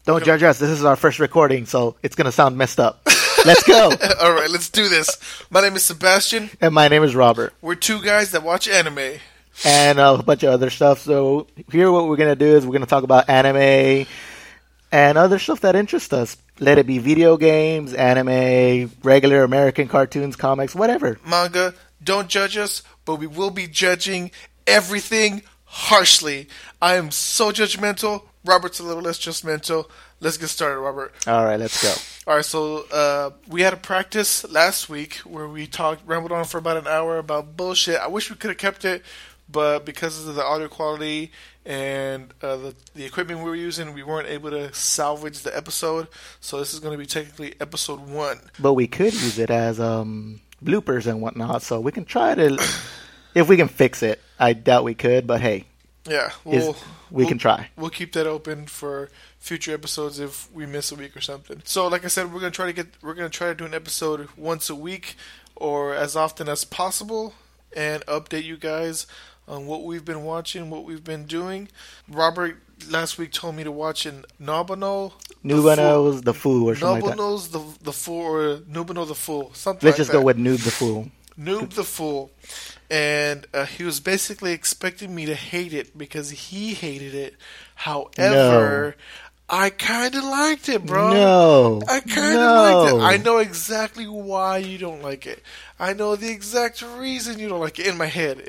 Don't judge us. This is our first recording, so it's going to sound messed up. Let's go. All right, let's do this. My name is Sebastian. And my name is Robert. We're two guys that watch anime. And a bunch of other stuff. So here what we're going to do is we're going to talk about anime and other stuff that interests us. Let it be video games, anime, regular American cartoons, comics, whatever. Manga. Don't judge us, but we will be judging everything harshly. I am so judgmental. Robert's a little less judgmental. Let's get started, Robert. All right, let's go. All right, so we had a practice last week where we rambled on for about an hour about bullshit. I wish we could have kept it, but because of the audio quality and the equipment we were using, we weren't able to salvage the episode. So this is going to be technically episode 1. But we could use it as bloopers and whatnot, so we can try to, if we can fix it. I doubt we could, but hey. Yeah, we can try. We'll keep that open for future episodes if we miss a week or something. So, like I said, we're gonna try to do an episode once a week or as often as possible, and update you guys on what we've been watching, what we've been doing. Robert last week told me to watch Nobano the Fool or something like that. Nobano's the Fool or Nubano the Fool. Something. Let's just go with Noob the Fool. Noob the Fool. And he was basically expecting me to hate it because he hated it. However, I kind of liked it, bro. No. I kind of liked it. I know exactly why you don't like it. I know the exact reason you don't like it. In my head.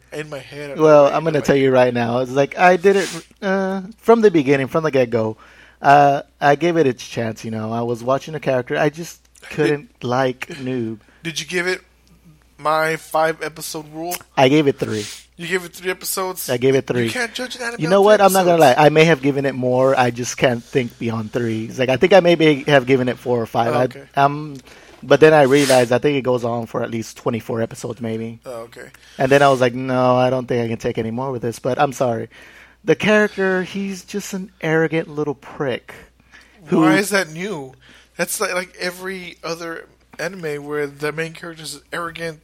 Well, I'm going to tell you right now. It's like I did it from the beginning, from the get-go. I gave it its chance, you know. I was watching a character. I just couldn't like Noob. Did you give it my 5-episode rule? I gave it 3. You gave it 3 episodes? I gave it 3. You can't judge an anime. You know what? I'm not going to lie. I may have given it more. I just can't think beyond 3. It's like I think I maybe have given it 4 or 5. Oh, okay. But then I realized I think it goes on for at least 24 episodes maybe. Oh, okay. And then I was like, no, I don't think I can take any more with this. But I'm sorry. The character, he's just an arrogant little prick. Why is that new? That's like every other anime where the main character is arrogant.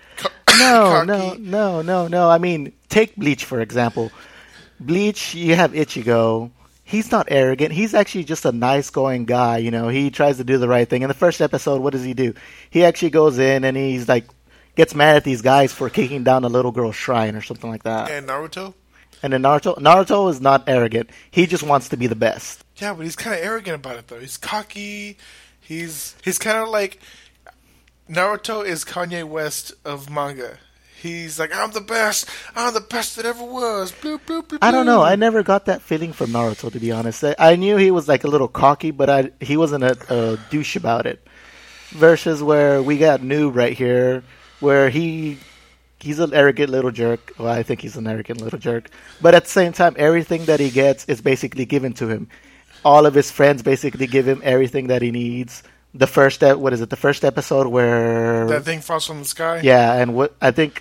No. I mean, take Bleach, for example. Bleach, you have Ichigo. He's not arrogant. He's actually just a nice-going guy, you know. He tries to do the right thing. In the first episode, what does he do? He actually goes in and he's like, gets mad at these guys for kicking down a little girl's shrine or something like that. And Naruto? And then Naruto is not arrogant. He just wants to be the best. Yeah, but he's kind of arrogant about it, though. He's cocky. He's kind of like... Naruto is Kanye West of manga. He's like, I'm the best that ever was. Bloop, bloop, bloop, I don't know. I never got that feeling from Naruto, to be honest. I knew he was like a little cocky, but he wasn't a douche about it. Versus where we got Noob right here, where he's an arrogant little jerk. Well, I think he's an arrogant little jerk. But at the same time, everything that he gets is basically given to him. All of his friends basically give him everything that he needs. The first episode where that thing falls from the sky. Yeah, and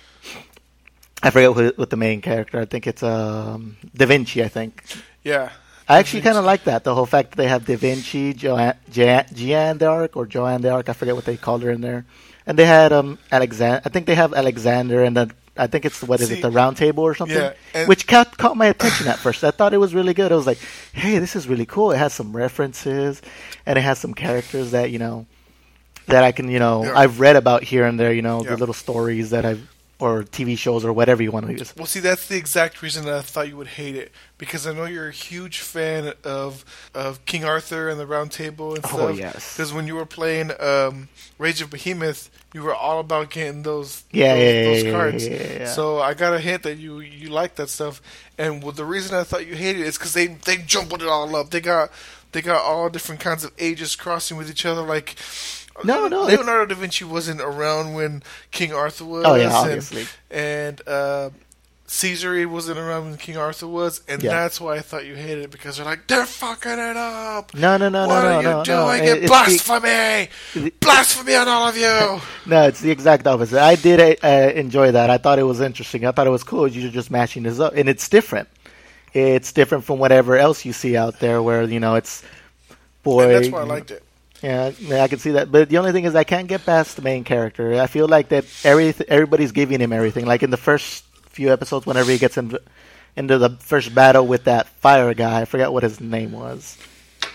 I forget what the main character. I think it's Da Vinci. I think. Yeah. I actually kind of like that. The whole fact that they have Da Vinci, Jeanne d'Arc or Joanne d'Arc. I forget what they called her in there. And they had Alexander. I think they have Alexander, and then I think it's the Round Table or something, yeah, which caught my attention at first. I thought it was really good. I was like, hey, this is really cool. It has some references, and it has some characters that that I can I've read about here and there. The little stories that or TV shows or whatever you want to use. Well, see, that's the exact reason that I thought you would hate it, because I know you're a huge fan of King Arthur and the Round Table and stuff. Oh, yes. Because when you were playing Rage of Behemoth, you were all about getting those cards. Yeah. So I got a hint that you like that stuff. And the reason I thought you hated it is because they jumbled it all up. They got all different kinds of ages crossing with each other, like... No. Leonardo da Vinci wasn't around when King Arthur was. Oh, yeah, obviously. And Caesar wasn't around when King Arthur was. And that's why I thought you hated it, because they're like, they're fucking it up. No. What are you doing? Blasphemy! Blasphemy on all of you! No, it's the exact opposite. I did enjoy that. I thought it was interesting. I thought it was cool. You're just mashing this up. And it's different. It's different from whatever else you see out there where, it's... Boy, and that's why I liked it. Yeah, I can see that. But the only thing is I can't get past the main character. I feel like that everybody's giving him everything. Like in the first few episodes, whenever he gets into the first battle with that fire guy, I forgot what his name was.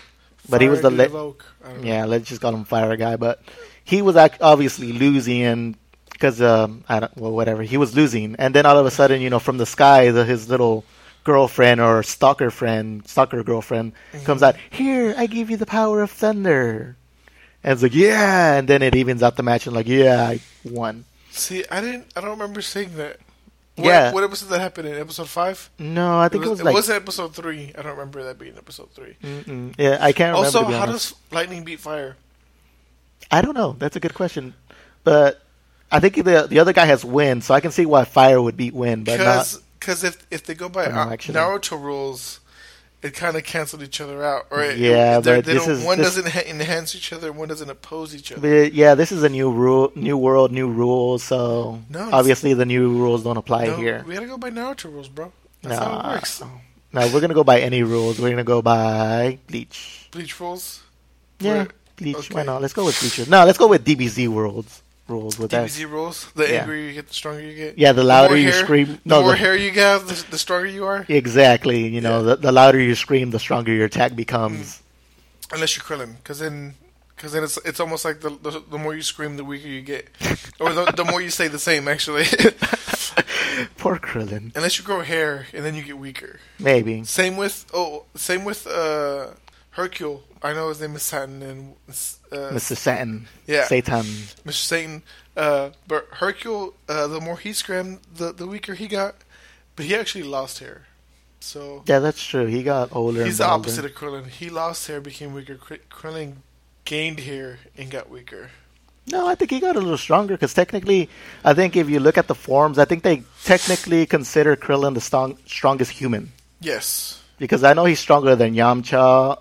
but he was the yeah. let's just call him Fire Guy. But he was obviously losing because whatever, he was losing, and then all of a sudden, from the sky, his little girlfriend or stalker girlfriend comes out. Here, I give you the power of thunder, and it's like, yeah, and then it evens out the match and like, yeah, I won. See, I don't remember saying that. What episode that happened in episode 5? No, I think it was like... It wasn't episode 3. I don't remember that being episode 3. Yeah, I can't remember. Also, how does lightning beat fire? I don't know. That's a good question. But I think the other guy has wind, so I can see why fire would beat wind. Because if they go by Naruto rules, it kind of canceled each other out. Or one doesn't enhance each other, one doesn't oppose each other. But yeah, this is a new world, new rules. So obviously the new rules don't apply here. We gotta go by Naruto rules, bro. That's how it works. No, we're gonna go by any rules. We're gonna go by Bleach. Bleach rules. Yeah, Bleach. Okay. Why not? Let's go with Bleach. No, let's go with DBZ rules with that. DBZ rules? The angrier you get, the stronger you get? Yeah, the louder you scream. The more hair you have, the stronger you are? Exactly. The louder you scream, the stronger your attack becomes. Unless you're Krillin, because then it's almost like the more you scream, the weaker you get. Or the more you stay the same, actually. Poor Krillin. Unless you grow hair, and then you get weaker. Maybe. Same with Hercule. I know his name is Saturn and Mr. Satan. Yeah, Satan. Mr. Satan. But Hercule, the more he scrammed, the weaker he got. But he actually lost hair. So yeah, that's true. He got older. He's the opposite of Krillin. He lost hair, became weaker. Krillin gained hair and got weaker. No, I think he got a little stronger because technically, I think if you look at the forms, I think they technically consider Krillin the strongest human. Yes. Because I know he's stronger than Yamcha.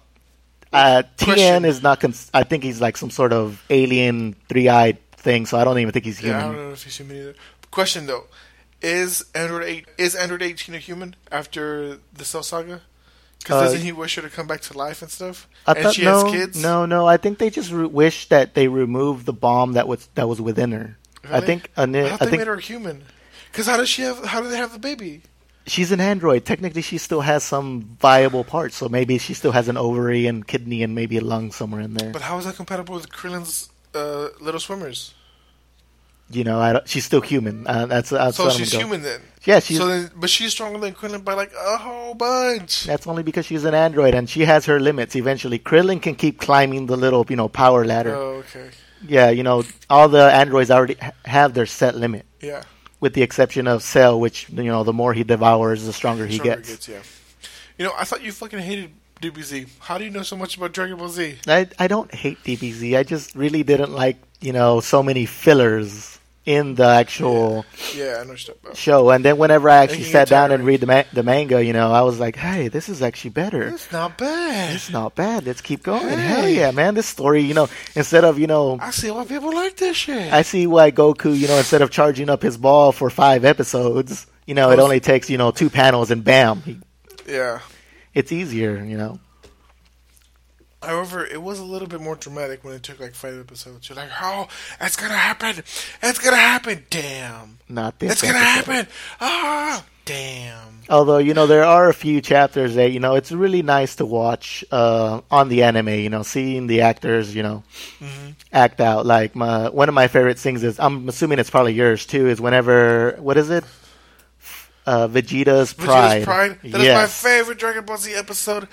Tien is not. I think he's like some sort of alien, 3-eyed thing. So I don't even think he's human. Yeah, I don't know if he's human either. Question though: Is Android 18 a human after the Cell Saga? Because doesn't he wish her to come back to life and stuff? She has kids. No. I think they just wish that they removed the bomb that was within her. Really? I think they made her human. Because how do they have the baby? She's an android. Technically, she still has some viable parts. So maybe she still has an ovary and kidney and maybe a lung somewhere in there. But how is that compatible with Krillin's little swimmers? She's still human. So she's human then. Yeah, but she's stronger than Krillin by like a whole bunch. That's only because she's an android and she has her limits. Eventually, Krillin can keep climbing the little power ladder. Oh, okay. Yeah, all the androids already have their set limit. Yeah. With the exception of Cell, which the more he devours, the stronger he gets. Yeah. I thought you fucking hated DBZ. How do you know so much about Dragon Ball Z? I don't hate DBZ. I just really didn't like so many fillers in the actual I know about show. And then whenever I actually sat down and read the manga, I was like, hey, this is actually better. It's not bad. It's not bad. Let's keep going. Hey. Hell yeah, man. This story, instead of, I see why people like this shit. I see why Goku, instead of charging up his ball for 5 episodes, it only takes, 2 panels and bam. Yeah. It's easier, However, it was a little bit more dramatic when it took like 5 episodes. You're like, oh, it's gonna happen. It's gonna happen. Damn. Not this. It's gonna happen. Ah, damn. Although, there are a few chapters that, it's really nice to watch on the anime, seeing the actors, act out. Like, one of my favorite things is, I'm assuming it's probably yours too, is whenever, what is it? Vegeta's Pride. That is my favorite Dragon Ball Z episode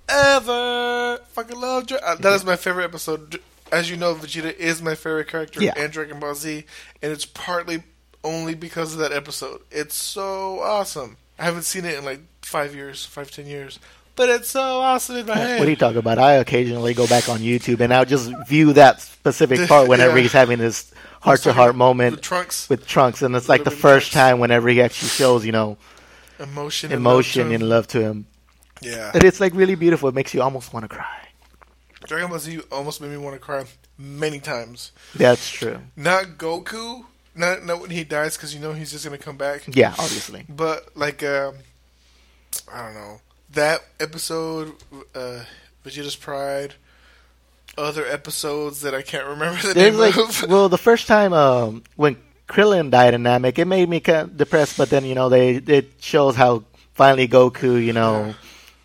ever. Fucking love that is my favorite episode. As you know, Vegeta is my favorite character in Dragon Ball Z, and it's partly only because of that episode. It's so awesome. I haven't seen it in like 10 years. But it's so awesome in my head. What are you talking about? I occasionally go back on YouTube and I'll just view that specific part whenever he's having this heart-to-heart moment with Trunks. And it's like the first time whenever he actually shows, emotion and love to him. Yeah. And it's like really beautiful. It makes you almost want to cry. Dragon Ball Z almost made me want to cry many times. That's true. Not Goku. Not when he dies, because he's just going to come back. Yeah, obviously. But, like, I don't know. That episode, Vegeta's Pride, other episodes that I can't remember the name of. Well, the first time when Krillin died in Namek, it made me kind of depressed, but then, it shows how finally Goku,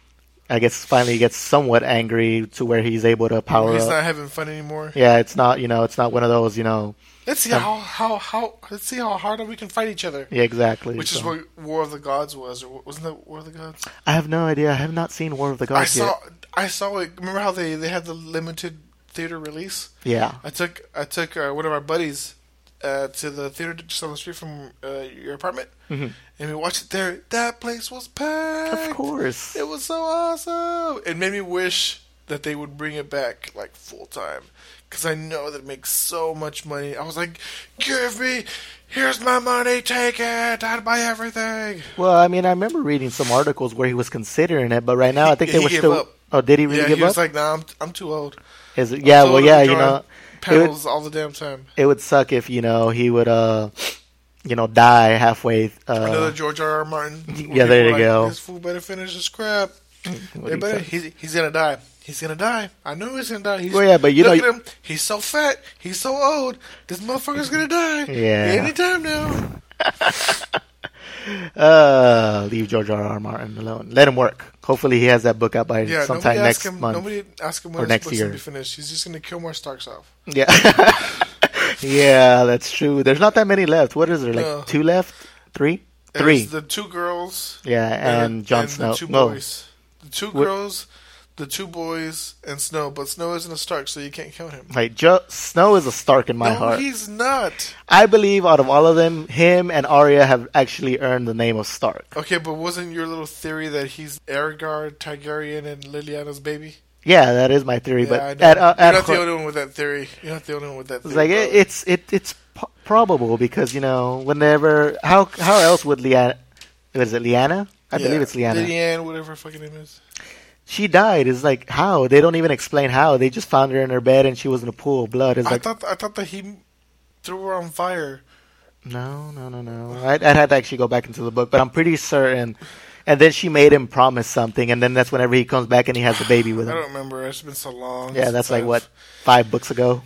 I guess finally gets somewhat angry to where he's able to power He's up. not having fun anymore. Yeah, it's not it's not one of those Let's see let's see how hard we can fight each other. Yeah, exactly. Which is what War of the Gods was, or wasn't that War of the Gods? I have no idea. I have not seen War of the Gods yet. I saw it. Remember how they had the limited theater release? Yeah. I took one of our buddies to the theater just on the street from your apartment, and we watched it there. That place was packed. Of course. It was so awesome. It made me wish that they would bring it back like full time, because I know that it makes so much money. I was like, here's my money, take it, I'd buy everything. Well, I mean, I remember reading some articles where he was considering it, but right now I think they were gave still. up. Oh, did he really give up? Yeah, he was like, nah, I'm too old. Is it? Yeah, well, yeah, panels all the damn time. It would suck if he would die halfway. Another George R.R. Martin. Yeah, there you go. This fool better finish his crap. He's gonna die. He's gonna die. I know he's gonna die. Well, yeah, but look at him. He's so fat. He's so old. This motherfucker's gonna die. Yeah. Anytime now. Leave George R.R. Martin alone. Let him work. Hopefully, he has that book out by sometime next month. Nobody ask him when his book's gonna be finished. He's just gonna kill more Starks off. Yeah. Yeah, that's true. There's not that many left. What is there? Like 2 left? 3? 3. There's the 2 girls. Yeah, and Jon Snow. The 2 boys. The 2 girls, the 2 boys, and Snow. But Snow isn't a Stark, so you can't count him. Like Snow is a Stark in my heart. No, he's not. I believe out of all of them, him and Arya have actually earned the name of Stark. Okay, but wasn't your little theory that he's Aegar Targaryen and Liliana's baby? Yeah, that is my theory. Yeah, but you're not the only one with that theory. You're not the only one with that theory. It's like it's probable because whenever how else would Lyanna? Is it Lyanna? I believe it's Lyanna. Lyanna, whatever her fucking name is. She died. It's like how they don't even explain how. They just found her in her bed and she was in a pool of blood. I thought that he threw her on fire. No. I'd have to actually go back into the book, but I'm pretty certain. And then she made him promise something, and then that's whenever he comes back and he has the baby with him. I don't remember. It's been so long. Yeah, that's like, 5 books ago?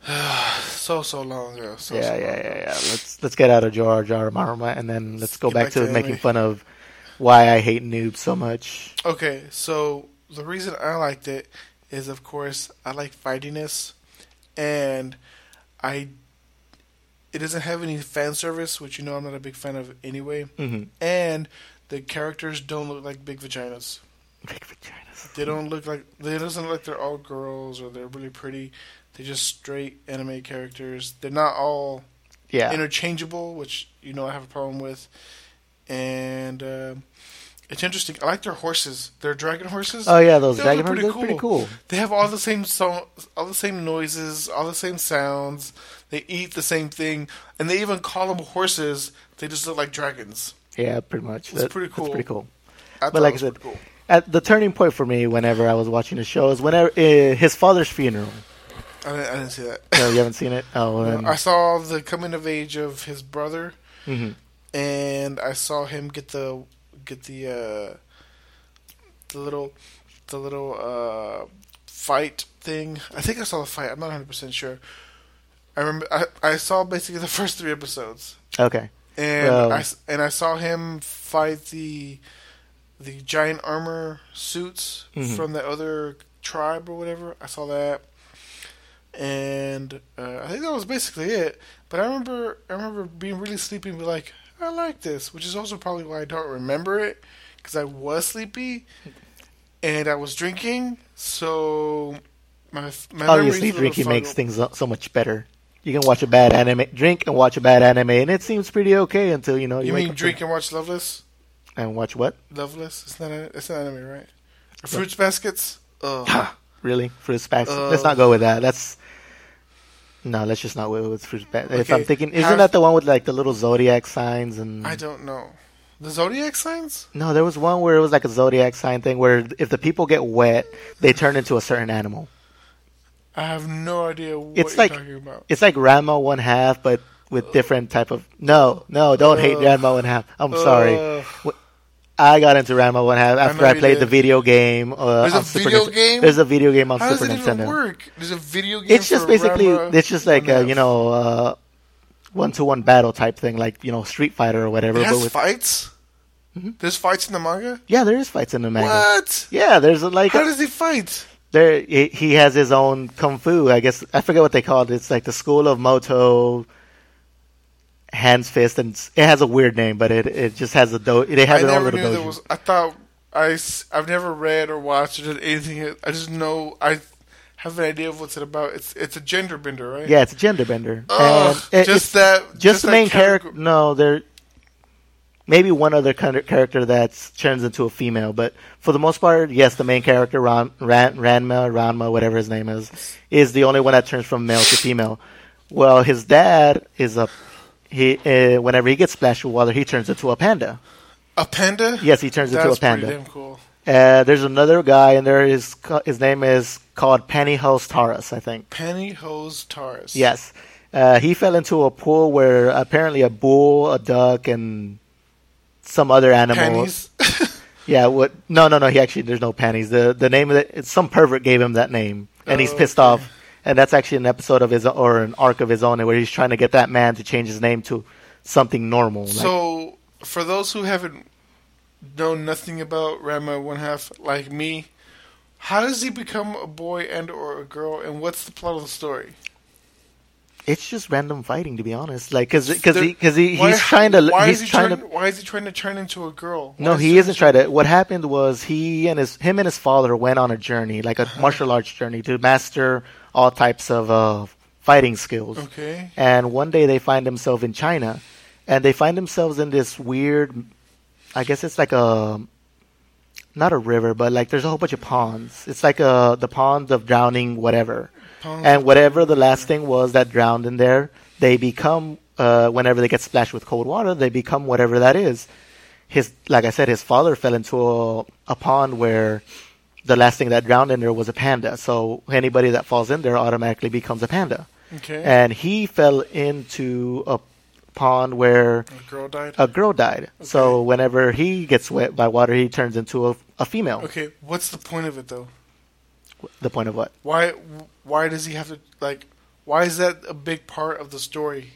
so long ago. Yeah. Let's get out of George R. R. Martin, and then let's go back to making fun of why I hate noobs so much. Okay, so the reason I liked it is, of course, I like fightiness, and it doesn't have any fan service, which I'm not a big fan of anyway, and the characters don't look like big vaginas. Big vaginas. They don't look like they're all girls or they're really pretty. They're just straight anime characters. They're not all interchangeable, which I have a problem with. And it's interesting. I like their horses. Their dragon horses. Oh yeah, those dragon horses are pretty cool. They have all the same all the same noises, all the same sounds. They eat the same thing, and they even call them horses. They just look like dragons. Yeah, pretty much. It's pretty cool. That's pretty cool. But like I said, cool. At the turning point for me, whenever I was watching the show, is whenever his father's funeral. I didn't see that. No, you haven't seen it? Oh, well, I saw the coming of age of his brother, and I saw him get the little fight thing. I think I saw the fight. I'm not 100% sure. I remember I saw basically the first 3 episodes. Okay. And I saw him fight the giant armor suits from the other tribe or whatever. I saw that, and I think that was basically it. But I remember being really sleepy and be like, I like this, which is also probably why I don't remember it, because I was sleepy and I was drinking. So my obviously drinking makes things so much better. You can watch a bad anime, drink and watch a bad anime, and it seems pretty okay until you mean drink and watch Loveless? And watch what? Loveless. It's not anime, right? Fruits Baskets. Really? Fruits Baskets. Let's not go with that. Let's just not go with Fruits Baskets. Okay. If I'm thinking, isn't that the one with like the little zodiac signs and? I don't know. The zodiac signs? No, there was one where it was like a zodiac sign thing where if the people get wet, they turn into a certain animal. I have no idea what you're talking about. It's like Ranma 1/2, but with different type of... No, don't hate Ranma 1/2. I'm sorry. I got into Ranma 1/2 after I played the video game. There's a video game? There's a video game on How Super does it Nintendo. Even work? There's a video game It's just basically... Ranma It's just like, one-to-one battle type thing, like, Street Fighter or whatever. It has but with fights? There's fights in the manga? Yeah, there is fights in the manga. What? Yeah, there's like How does he fight? there. He has his own kung fu. I guess I forget what they call it. It's like the School of Moto Hands Fist, and it has a weird name, but it just has a They have their own little dojo. I thought I've never read or watched or did anything. I just know I have an idea of what's it about. It's a gender bender, right? Yeah, it's a gender bender. Oh, Just the main character. No, there maybe one other character that turns into a female, but for the most part, yes, the main character Ranma, whatever his name is the only one that turns from male to female. Well, his dad is whenever he gets splashed with water, he turns into a panda. A panda? Yes, he turns into a panda. That's pretty damn cool. There's another guy, and his name is called Pantyhose Taurus, I think. Pantyhose Taurus. Yes. He fell into a pool where apparently a bull, a duck, and some other animal. Panties? Yeah. What? No. He actually, there's no panties. The name of it, some pervert gave him that name, and he's pissed off. And that's actually an episode of an arc of his own, where he's trying to get that man to change his name to something normal. So, for those who haven't known nothing about Ranma One Half, like me, how does he become a boy and or a girl, and what's the plot of the story? It's just random fighting, to be honest. Like, because he's trying to. Why is he trying to turn into a girl? No, he isn't trying to. What happened was him and his father went on a journey, like a martial arts journey, to master all types of fighting skills. Okay. And one day they find themselves in China, and they find themselves in this weird. I guess it's like not a river, but like there's a whole bunch of ponds. It's like the ponds of drowning, whatever. And whatever the last thing was that drowned in there, they become, whenever they get splashed with cold water, they become whatever that is. Like I said, his father fell into a pond where the last thing that drowned in there was a panda. So anybody that falls in there automatically becomes a panda. Okay. And he fell into a pond where a girl died. Okay. So whenever he gets wet by water, he turns into a female. Okay, what's the point of it, though? The point of what? Why does he have to, like, why is that a big part of the story?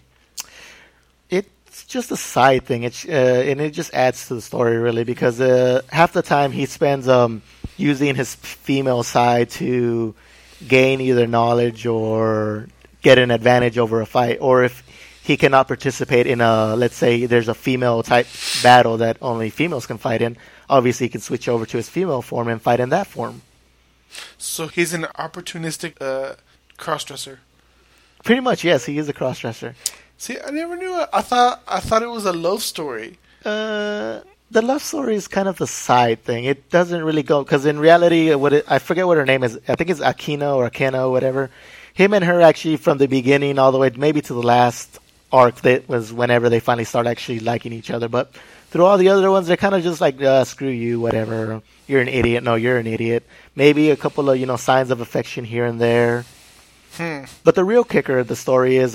It's just a side thing. And it just adds to the story, really, because half the time he spends using his female side to gain either knowledge or get an advantage over a fight. Or if he cannot participate in let's say there's a female type battle that only females can fight in, obviously he can switch over to his female form and fight in that form. So he's an opportunistic crossdresser. Pretty much, yes. He is a crossdresser. See, I never knew it. I thought it was a love story. The love story is kind of the side thing. It doesn't really go because in reality, I forget what her name is. I think it's Akina or Akeno, whatever. Him and her actually from the beginning all the way maybe to the last arc that was whenever they finally start actually liking each other. But through all the other ones, they're kind of just like, screw you, whatever. You're an idiot. No, you're an idiot. Maybe a couple of, signs of affection here and there. But the real kicker of the story is,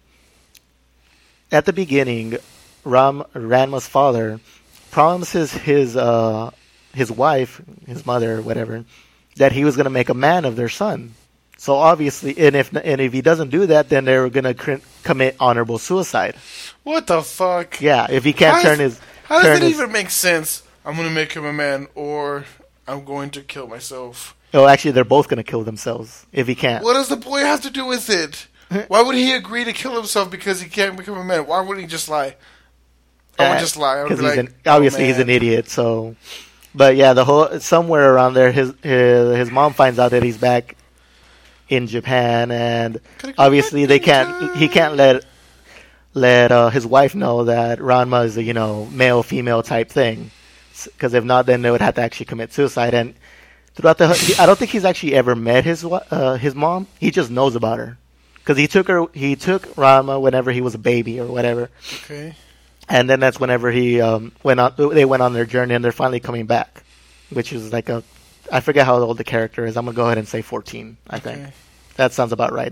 at the beginning, Ranma's father promises his wife, his mother, whatever, that he was going to make a man of their son. So obviously, and if he doesn't do that, then they're going to commit honorable suicide. What the fuck? Yeah, if he can't turn his... How does that even make sense? I'm going to make him a man, or I'm going to kill myself. Oh, actually, they're both going to kill themselves if he can't. What does the boy have to do with it? Why would he agree to kill himself because he can't become a man? Why wouldn't he just lie? I would just lie. Because obviously he's an idiot. So, but yeah, somewhere around there, his mom finds out that he's back in Japan, and obviously he can't let his wife know that Ranma is a male female type thing, because if not, then they would have to actually commit suicide. And throughout I don't think he's actually ever met his mom. He just knows about her because he took Ranma whenever he was a baby or whatever. Okay. And then that's whenever they went on their journey, and they're finally coming back, which is like I forget how old the character is. I'm gonna go ahead and say 14. I think that sounds about right.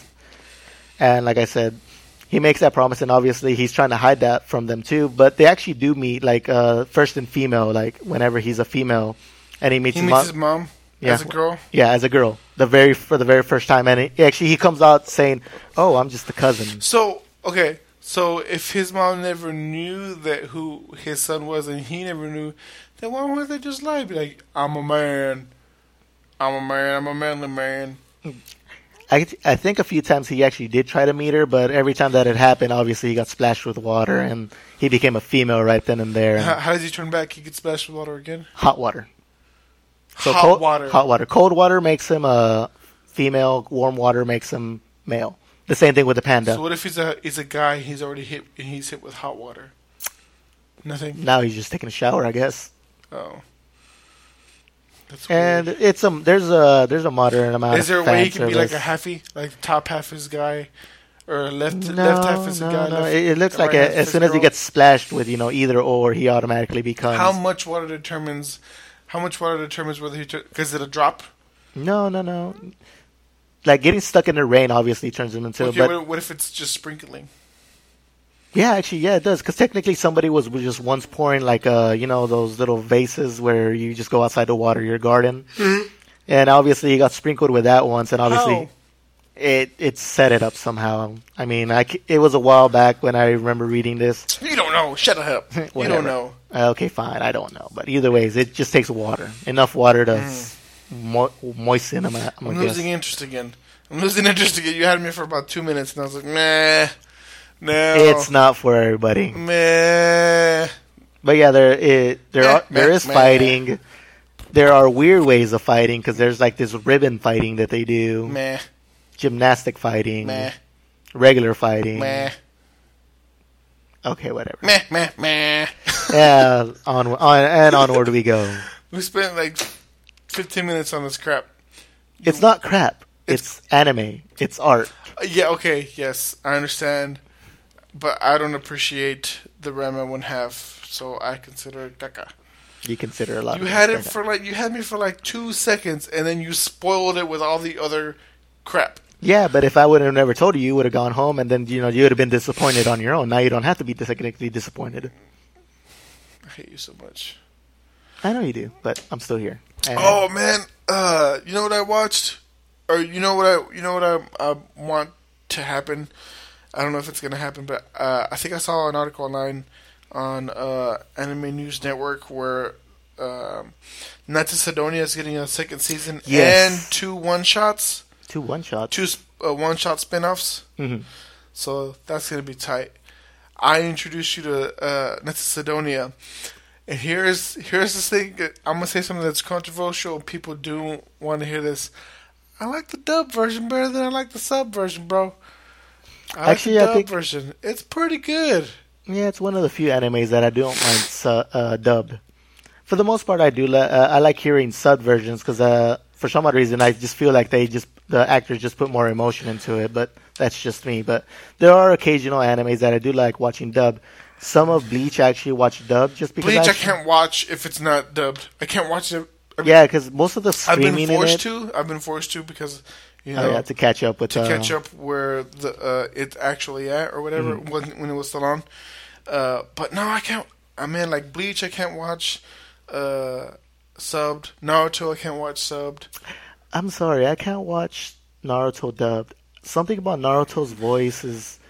And like I said, he makes that promise, and obviously he's trying to hide that from them too. But they actually do meet, like first in female, like whenever he's a female, and he meets his mom. Yeah. As a girl. Yeah, as a girl, for the very first time, and he comes out saying, "Oh, I'm just a cousin." So okay. So if his mom never knew that who his son was, and he never knew, then why wouldn't they just lie? Be like, I'm a man. I'm a man. I'm a manly man. I think a few times he actually did try to meet her, but every time that had happened, obviously he got splashed with water, and he became a female right then and there. How does he turn back? He gets splashed with water again? Hot water. So hot water. Hot water. Cold water makes him a female. Warm water makes him male. The same thing with the panda. So what if he's a guy, he's already hit, and he's hit with hot water? Nothing? Now he's just taking a shower, I guess. Oh. That's and weird. there's a moderate amount. Is there of a way fan he can be service. like a halfy, like the top half is guy, or left No, half is a guy? no. Left, It looks like right half as is soon a as he girl? gets splashed with either or, he automatically becomes. How much water determines whether he because it'll drop. No. Like getting stuck in the rain obviously turns him into. Okay, but what if it's just sprinkling? yeah, actually, it does. Because technically, somebody was just once pouring like those little vases where you just go outside to water your garden, and obviously he got sprinkled with that once, and obviously. How? It set it up somehow. I mean, it was a while back when I remember reading this. You don't know. Shut up. You don't know. Okay, fine. I don't know. But either ways, it just takes water. Enough water to moisten them. I'm losing interest again. You had me for about 2 minutes, and I was like, meh. No. It's not for everybody. Meh. But yeah, there is fighting. There are weird ways of fighting because there's like this ribbon fighting that they do. Meh. Gymnastic fighting. Meh. Regular fighting. Meh. Okay, whatever. Meh. Yeah, onward we go. We spent like 15 minutes on this crap. It's not crap. It's anime. It's art. Yeah, okay, yes, I understand. But I don't appreciate the ramen one half, so I consider it caca. You consider a lot. You had me for like 2 seconds, and then you spoiled it with all the other crap. Yeah, but if I would have never told you, you would have gone home, and then you would have been disappointed on your own. Now you don't have to be technically disappointed. I hate you so much. I know you do, but I'm still here. And Oh man, you know what I watched, or you know what I want to happen. I don't know if it's gonna happen, but I think I saw an article online on Anime News Network where Natsu Sidonia is getting a second season Yes. and 2 one-shots. 2 one-shots. 2 one-shot spin-offs. Mm-hmm. So that's going to be tight. I introduced you to Natsu Sidonia. And here's this thing. I'm going to say something that's controversial. People do want to hear this. I like the dub version better than I like the sub version, bro. Actually, I I like the think- dub version. It's pretty good. Yeah, it's one of the few animes that I don't mind dubbed. For the most part, I do. I like hearing sub versions because for some odd reason, I just feel like the actors just put more emotion into it. But that's just me. But there are occasional animes that I do like watching dubbed. Some of Bleach I actually watch dubbed just because Bleach I can't watch if it's not dubbed. I can't watch it. Yeah, because most of the I've screaming been forced in it. to. I've been forced to because to catch up with catch up where the it's actually at or whatever when it was still on. But no, I can't. I mean, like Bleach, I can't watch subbed. Naruto, I can't watch subbed. I'm sorry, I can't watch Naruto dubbed. Something about Naruto's voice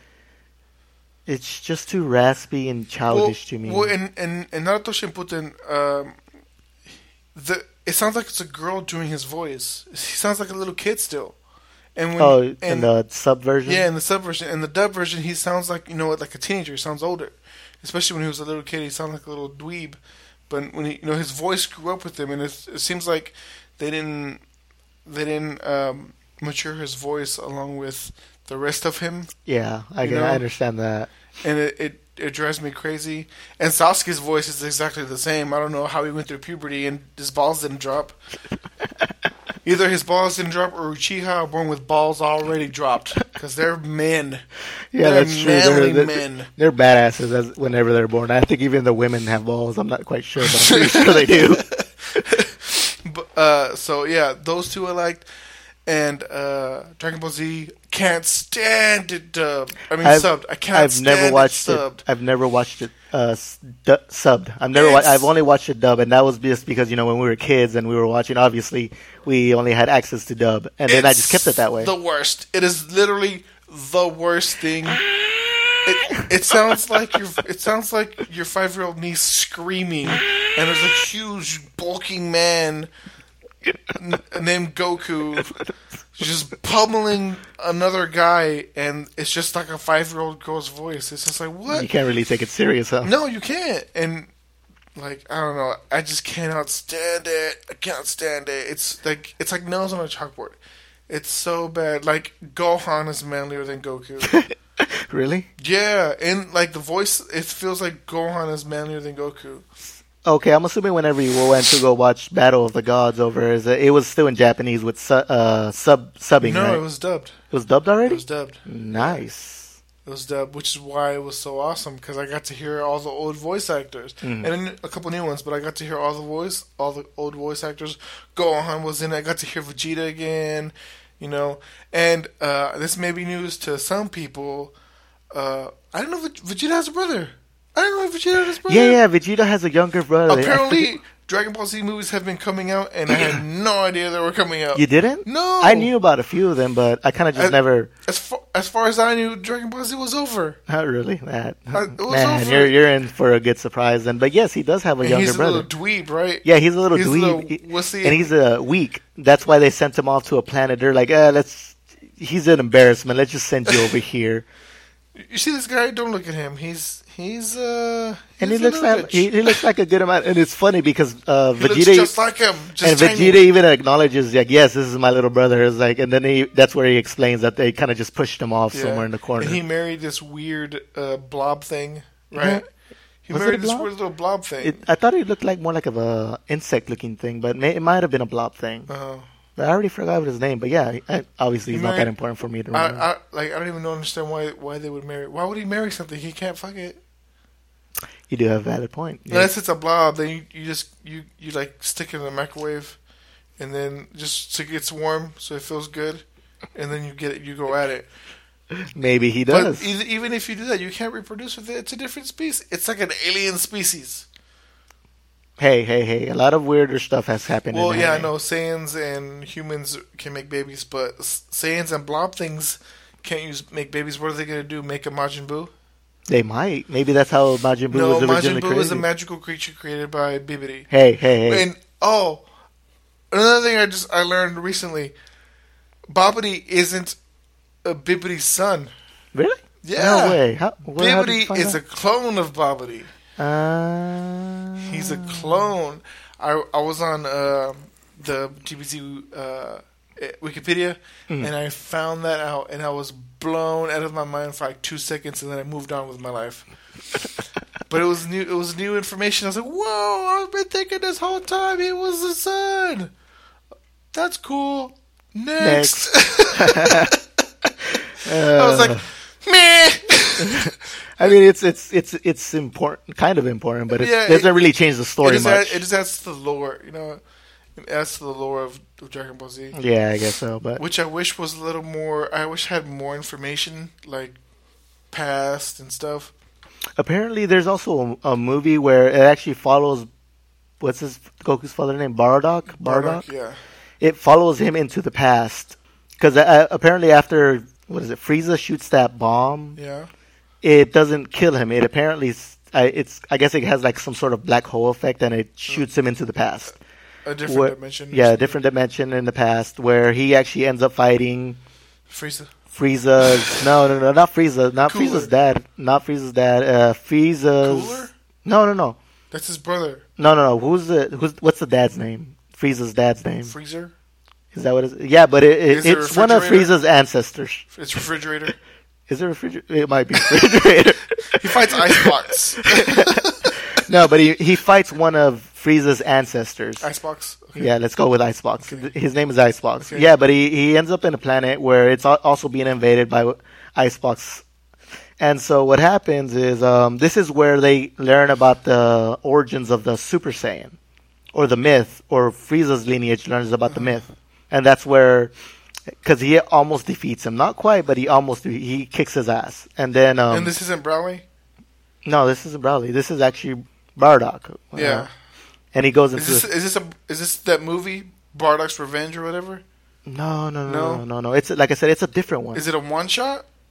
it's just too raspy and childish to me. Well, in Naruto Shippuden, it sounds like it's a girl doing his voice. He sounds like a little kid still. And when, in the sub version? Yeah, in the sub version. In the dub version, he sounds like like a teenager. He sounds older, especially when he was a little kid. He sounded like a little dweeb. But when his voice grew up with him, and it seems like they didn't mature his voice along with the rest of him. Yeah, I understand that. And it drives me crazy. And Sasuke's voice is exactly the same. I don't know how he went through puberty and his balls didn't drop. Either his balls didn't drop or Uchiha are born with balls already dropped. Because they're men. Yeah, they're that's true. manly men. They're badasses whenever they're born. I think even the women have balls. I'm not quite sure, but I'm pretty sure they do. So, yeah, those two I liked. And Dragon Ball Z, can't stand it dubbed. Subbed. I can't stand it subbed. I've never watched it subbed. I've only watched it dub, and that was just because when we were kids and we were watching. Obviously, we only had access to dub, and then I just kept it that way. The worst. It is literally the worst thing It sounds like your 5-year-old niece screaming, and there's a huge bulking man named Goku just pummeling another guy, and it's just like a 5-year-old girl's voice. It's just like, what? You can't really take it serious, huh? No, you can't. And like, I don't know, I just cannot stand it. I cannot stand it. It's like nails on a chalkboard. It's so bad. Like, Gohan is manlier than Goku. Really? Yeah, and like the voice, it feels like Gohan is manlier than Goku. Okay, I'm assuming whenever you went to go watch Battle of the Gods over, it was still in Japanese with subbing, No, right? it was dubbed. It was dubbed already? It was dubbed. Nice. It was dubbed, which is why it was so awesome, because I got to hear all the old voice actors. And then a couple new ones, but I got to hear all the old voice actors. Gohan was in it. I got to hear Vegeta again, you know. And this may be news to some people. I don't know if Vegeta has a brother. I don't know if Vegeta has a brother. Yeah, Vegeta has a younger brother. Apparently, Dragon Ball Z movies have been coming out, and I had no idea they were coming out. You didn't? No. I knew about a few of them, but I kind of just never... As far as I knew, Dragon Ball Z was over. Not really. That It was man, over. you're in for a good surprise then. But yes, he does have a younger brother. He's a little dweeb, right? Yeah, he's a little He's a dweeb. little wussy. And he's weak. That's why they sent him off to a planet. They're like, he's an embarrassment. Let's just send you over here. You see this guy? Don't look at him. He's and he looks like he looks like a good amount. And it's funny because he Vegeta looks just like him. Just and tiny. Vegeta even acknowledges like, yes, this is my little brother. It's like, and then that's where he explains that they kind of just pushed him off somewhere in the corner. And he married this weird blob thing, right? Yeah. He Was it married a this blob? weird little blob thing. I thought he looked like more like of a insect looking thing, but it might have been a blob thing. But I already forgot what his name. But yeah, obviously he's not that important for me to remember. I don't even understand why they would marry. Why would he marry something he can't fuck it? You do have a valid point. Yeah. Unless it's a blob, then you like stick it in the microwave, and then just so it gets warm, so it feels good, and then you go at it. Maybe he does. But even if you do that, you can't reproduce with it. It's a different species. It's like an alien species. Hey! A lot of weirder stuff has happened. Well, in yeah, I anime. know Saiyans and humans can make babies, but Saiyans and blob things can't make babies. What are they gonna do? Make a Majin Buu? They might. Maybe that's how Majin Buu No, was originally Majin Buu created. is a magical creature created by Bibidi. Hey! And another thing I learned recently, Babidi isn't a Bibidi's son. Really? Yeah. No way. How did you Bibidi find is that? a clone of Babidi. He's a clone. I was on the GBZ Wikipedia, and I found that out, and I was blown out of my mind for like 2 seconds, and then I moved on with my life. But it was new. It was new information. I was like, "Whoa! I've been thinking this whole time he was the son. That's cool." Next. I was like, "Meh." I mean, it's important, kind of important, but it doesn't really change the story much. It just adds to the lore, you know. It adds to the lore of Dragon Ball Z. Yeah, I guess so. But which I wish was a little more. I wish I had more information, like past and stuff. apparently, there's also a movie where it actually follows what's Goku's father's name, Bardock. Yeah. It follows him into the past because apparently after Frieza shoots that bomb. Yeah. It doesn't kill him. It apparently I guess it has like some sort of black hole effect, and it shoots him into the past. A different dimension. Yeah, a different dimension in the past where he actually ends up fighting Frieza. No, not Frieza. Not Cooler. Frieza's dad. Not Frieza's dad. Frieza's. Cooler? No. That's his brother. No. What's the dad's name? Frieza's dad's name. Freezer. Is that what it is? Yeah, but Is it it's one of refrigerator? Frieza's ancestors. It's refrigerator. Is it refrigerator? It might be refrigerator. He fights Icebox. No, but he fights one of Frieza's ancestors. Icebox. Okay. Yeah, let's go with Icebox. Okay. His name is Icebox. Okay. Yeah, but he ends up in a planet where it's also being invaded by Icebox. And so what happens is this is where they learn about the origins of the Super Saiyan, or the myth, or Frieza's lineage learns about the myth. And that's where, because he almost defeats him. Not quite, but he kicks his ass. And then... and this isn't Brownlee? No, this isn't Brownlee. This is actually Bardock. Yeah. And he goes into... Is this that movie, Bardock's Revenge or whatever? No. It's like I said, it's a different one. Is it a one-shot?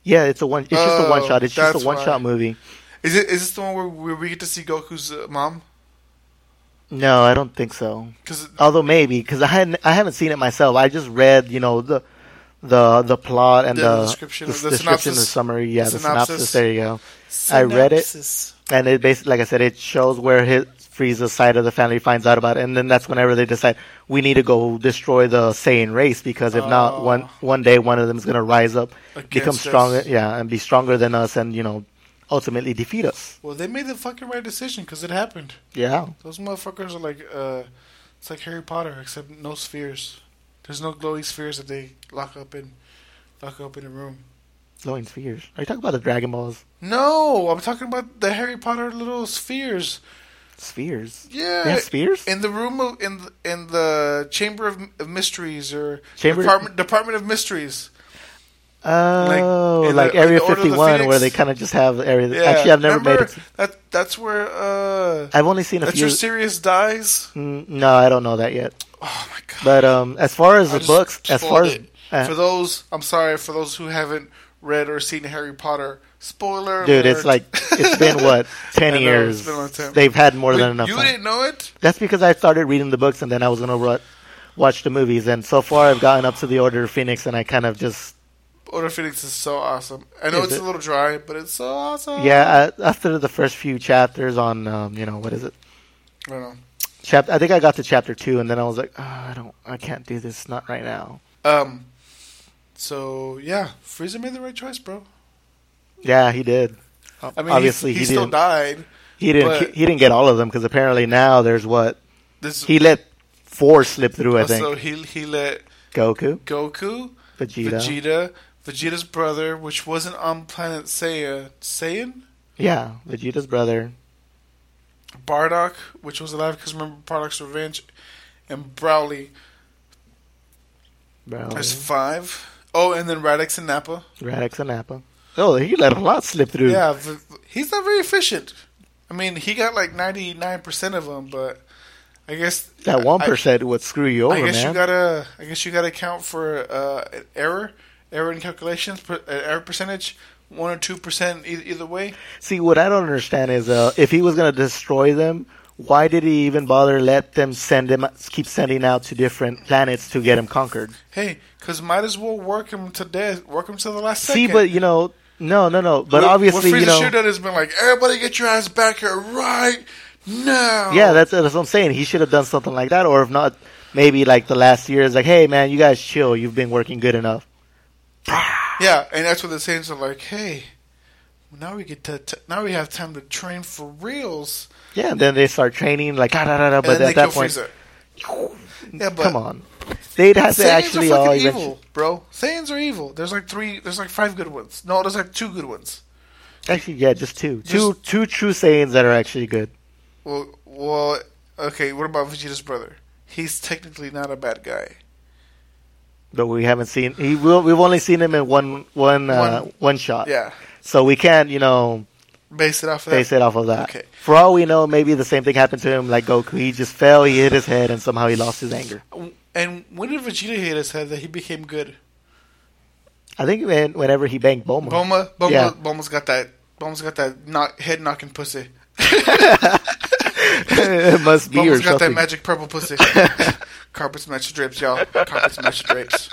Yeah, it's just a one shot. It's just that's a one why. shot movie. Is this the one where we get to see Goku's mom? No, I don't think so. Cause Although maybe, because I haven't seen it myself. I just read, the plot and the description, the the description, synopsis. the summary. Yeah, the synopsis. synopsis. There you go. I read it, and it basically, like I said, it shows where Frieza's side of the family finds out about it, and then that's whenever they decide we need to go destroy the Saiyan race, because if not, one day one of them is going to rise up, become stronger, and be stronger than us, and ultimately defeat us. Well, they made the fucking right decision because it happened. Yeah, those motherfuckers are like it's like Harry Potter except no spheres. There's no glowy spheres that they lock up in a room. Glowing spheres? Are you talking about the Dragon Balls? No, I'm talking about the Harry Potter little spheres. Spheres? Yeah. They have spheres? In the room in the Chamber of Mysteries or Chamber? Department of Mysteries. Oh, like Area 51 where they kind of just have area. Yeah. Actually, I've never made it. That's where I've only seen a few. That's where Sirius dies? No, I don't know that yet. Oh my god. But as far as the books, for those who haven't read or seen Harry Potter, spoiler dude, alert. it's been what 10 years. It's been a long time. They've had more than enough. You time. didn't know it? That's because I started reading the books and then I was gonna watch the movies, and so far I've gotten up to the Order of Phoenix, and I kind of just. Order of Phoenix is so awesome. I know it's a little dry, but it's so awesome. Yeah, after the first few chapters on, what is it? I don't know. I think I got to chapter 2, and then I was like, I can't do this, not right now. So yeah, Frieza made the right choice, bro. Yeah, he did. I mean, obviously he still died. He didn't get all of them, because apparently now there's he let 4 slip through. I think. So he let Goku, Vegeta's brother, which wasn't on planet Saiyan? Yeah, Vegeta's brother. Bardock, which was alive because remember Bardock's Revenge, and Broly. There's 5. Oh, and then Radix and Nappa. Oh, he let a lot slip through. Yeah, he's not very efficient. I mean, he got like 99% of them, but I guess that 1% would screw you over, man. I guess you gotta account for an error in calculations, error percentage. 1 or 2% either way. See, what I don't understand is if he was going to destroy them, why did he even bother let them keep sending out to different planets to get him conquered? Hey, because might as well work him to death, work him to the last second. See, but no. But obviously, what Frieza should have done has been like, everybody get your ass back here right now. Yeah, that's what I'm saying. He should have done something like that, or if not, maybe like the last year is like, hey man, you guys chill. You've been working good enough. Yeah, and that's what the Saiyans are like. Hey, now we now we have time to train for reals. Yeah, and then they start training like but at that point, yeah, but come on, they'd have to actually all evil, bro. Saiyans are evil. There's like 5 good ones. No, there's like 2 good ones. Actually, yeah, just 2. Two true Saiyans that are actually good. Well, okay. What about Vegeta's brother? He's technically not a bad guy. But we haven't seen. We've only seen him in one shot. Yeah. So we can't, base it off of that. Okay. For all we know, maybe the same thing happened to him like Goku. He just fell, he hit his head, and somehow he lost his anger. And when did Vegeta hit his head that he became good? I think whenever he banged Bulma. Bulma's got that head knocking pussy. It must be Bulma's or got something. that magic purple pussy. Carpets match drapes, y'all. Carpets match drapes.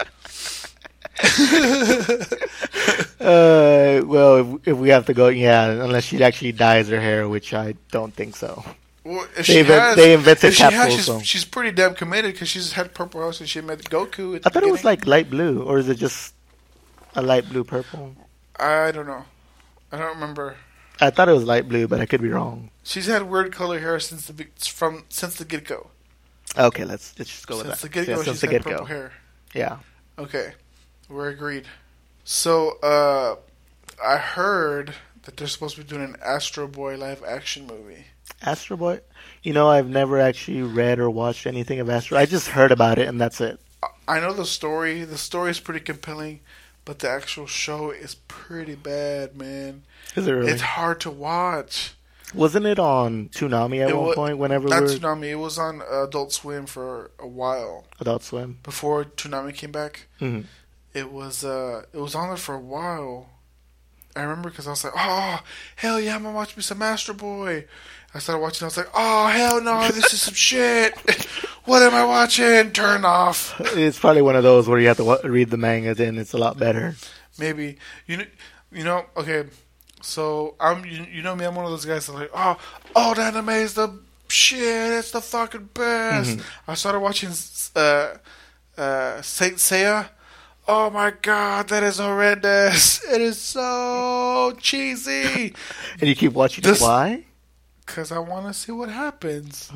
Well, if we have to go, unless she actually dyes her hair, which I don't think so. Well, they invented capsules. She's pretty damn committed because she's had purple hair since she met Goku. I thought it was like light blue, or is it just a light blue purple? I don't know. I don't remember. I thought it was light blue, but I could be wrong. She's had weird color hair since the get-go. Okay, let's just go with that. Since the get-go, she's had purple hair. Yeah. Okay, we're agreed. So, I heard that they're supposed to be doing an Astro Boy live-action movie. Astro Boy? I've never actually read or watched anything of Astro. I just heard about it, and that's it. I know the story. The story is pretty compelling, but the actual show is pretty bad, man. Is it really? It's hard to watch. Wasn't it on Toonami at one point? Not Toonami. It was on Adult Swim for a while. Adult Swim? Before Toonami came back. Mm-hmm. It was on there for a while. I remember because I was like, oh, hell yeah, I'm going to watch me some Astro Boy. I started watching, I was like, oh, hell no, this is some shit. What am I watching? Turn off. It's probably one of those where you have to read the manga, then it's a lot better. Maybe. You know, okay, so you know me, I'm one of those guys that like, oh, the anime is the shit, it's the fucking best. I started watching Saint Seiya. Oh my god, that is horrendous. It is so cheesy. And you keep watching it. Why? Because I want to see what happens.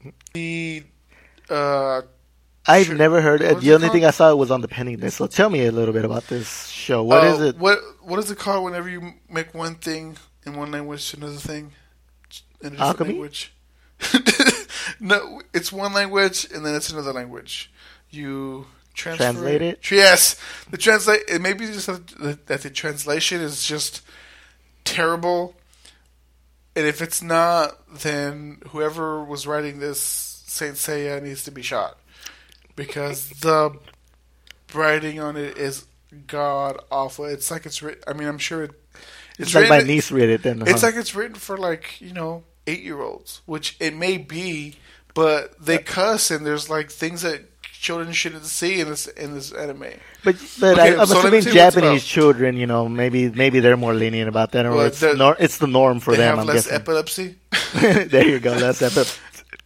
I've never heard it. The only thing I saw was on the pending list. So tell me a little bit about this show. What is it? What is it called whenever you make one thing in one language to another thing in a different Alchemy? language? No, it's one language and then it's another language. You translate it? Yes. It may be just that the translation is just terrible. And if it's not, then whoever was writing this Saint Seiya needs to be shot. Because the writing on it is god awful. It's like it's written. I mean, I'm sure it's like my niece read it then. It's like it's written for 8-year-olds, which it may be, but they cuss and there's like things that children shouldn't see in this anime. But okay, I'm assuming Japanese children, maybe they're more lenient about that, or it's the norm for them. Have I'm less guessing. Epilepsy. There you go, less epilepsy.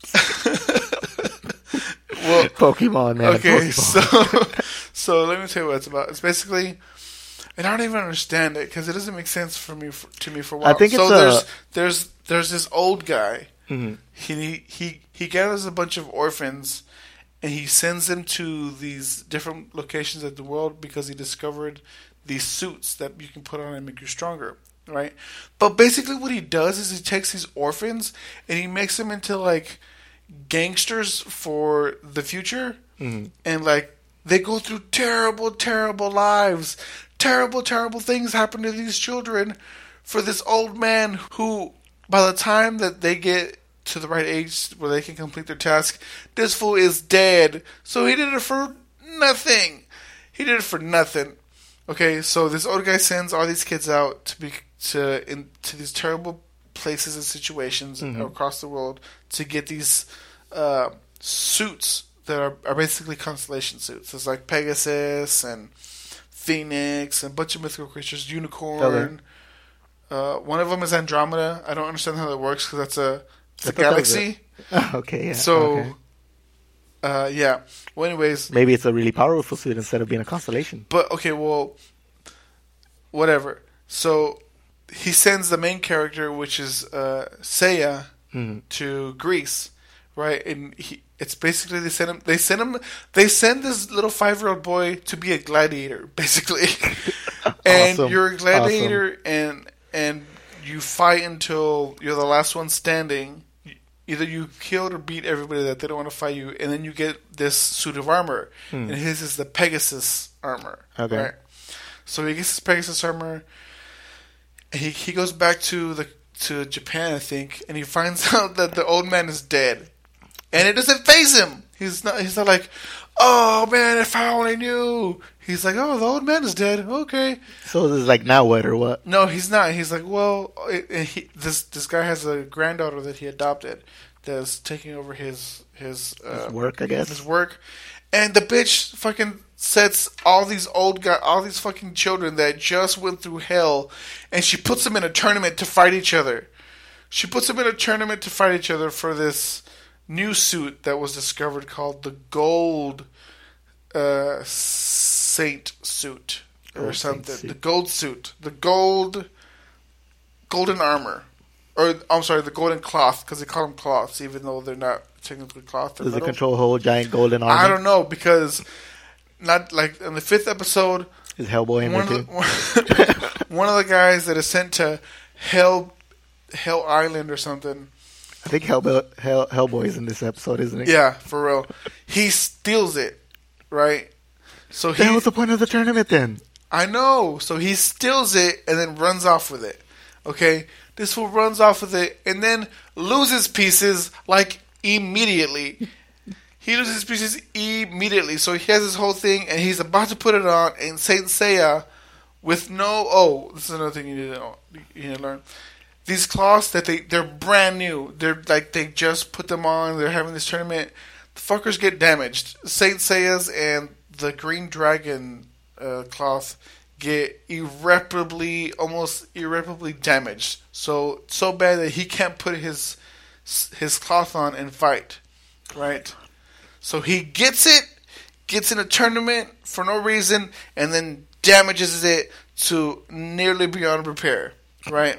Well, Pokemon, man. Okay, Pokemon. so let me tell you what it's about. It's basically, and I don't even understand it because it doesn't make sense for me for a while. I think there's this old guy. Mm-hmm. He gathers a bunch of orphans, and he sends them to these different locations of the world because he discovered these suits that you can put on and make you stronger. Right? But basically, what he does is he takes these orphans and he makes them into like gangsters for the future, and like they go through terrible lives, terrible things happen to these children for this old man who, by the time that they get to the right age where they can complete their task, this fool is dead. So he did it for nothing. Okay, so this old guy sends all these kids out to these terrible places and situations across the world to get these suits that are basically constellation suits. It's like Pegasus and Phoenix and a bunch of mythical creatures, Unicorn. Okay. One of them is Andromeda. I don't understand how that works because it's a galaxy. Okay, yeah. So, yeah. Well, anyways. Maybe it's a really powerful suit instead of being a constellation. But, okay, well, whatever. So, he sends the main character, which is Seiya, to Greece, right? And it's basically they send this little 5-year-old boy to be a gladiator, basically. And awesome. You're a gladiator, awesome. and you fight until you're the last one standing. Either you killed or beat everybody that they don't want to fight you, and then you get this suit of armor. And his is the Pegasus armor. Okay. Right? So he gets his Pegasus armor. He goes back to Japan, I think, and he finds out that the old man is dead, and it doesn't faze him. He's not like, oh man, if I only knew. He's like, oh, the old man is dead. Okay. So this is like now what or what? No, he's not. He's like, well, this guy has a granddaughter that he adopted that's taking over his work, I guess. His work, and the bitch fucking sets all these fucking children that just went through hell, and she puts them in a tournament to fight each other. For this new suit that was discovered called the Gold Saint suit or something. The gold suit, the golden armor, or I'm sorry, the golden cloth, because they call them cloths, even though they're not technically cloth. Does it control whole giant golden armor? I don't know, because not like in the 5th episode, is Hellboy in there too? One of the guys that is sent to Hell Island or something. I think Hellboy is in this episode, isn't he? Yeah, for real. He steals it, right? So that was the point of the tournament then. I know. So he steals it and then runs off with it. Okay? This fool runs off with it and then loses pieces like immediately. He loses pieces immediately. So he has this whole thing and he's about to put it on, and Saint Seiya with no. Oh, this is another thing you need to know. You need to learn. These cloths that they're brand new. They're like they just put them on. They're having this tournament. The fuckers get damaged. Saint Seiya's and the Green Dragon cloth get almost irreparably damaged. So bad that he can't put his cloth on and fight. Right. So he gets in a tournament for no reason, and then damages it to nearly beyond repair. Right.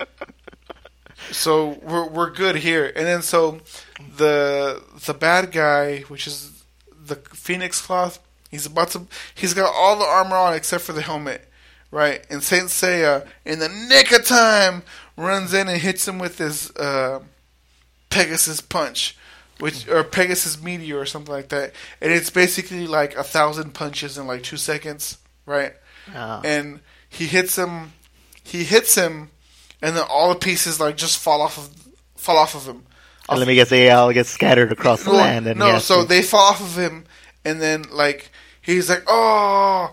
So we're good here, and then so the bad guy, which is the Phoenix Cloth, he's got all the armor on except for the helmet, right? And Saint Seiya, in the nick of time, runs in and hits him with his Pegasus punch, or Pegasus meteor or something like that, and it's basically like 1,000 punches in like 2 seconds, right? Oh. And he hits him. And then all the pieces like just fall off of him. And let me guess, they all get scattered across the land. And they fall off of him, and then like he's like, "Oh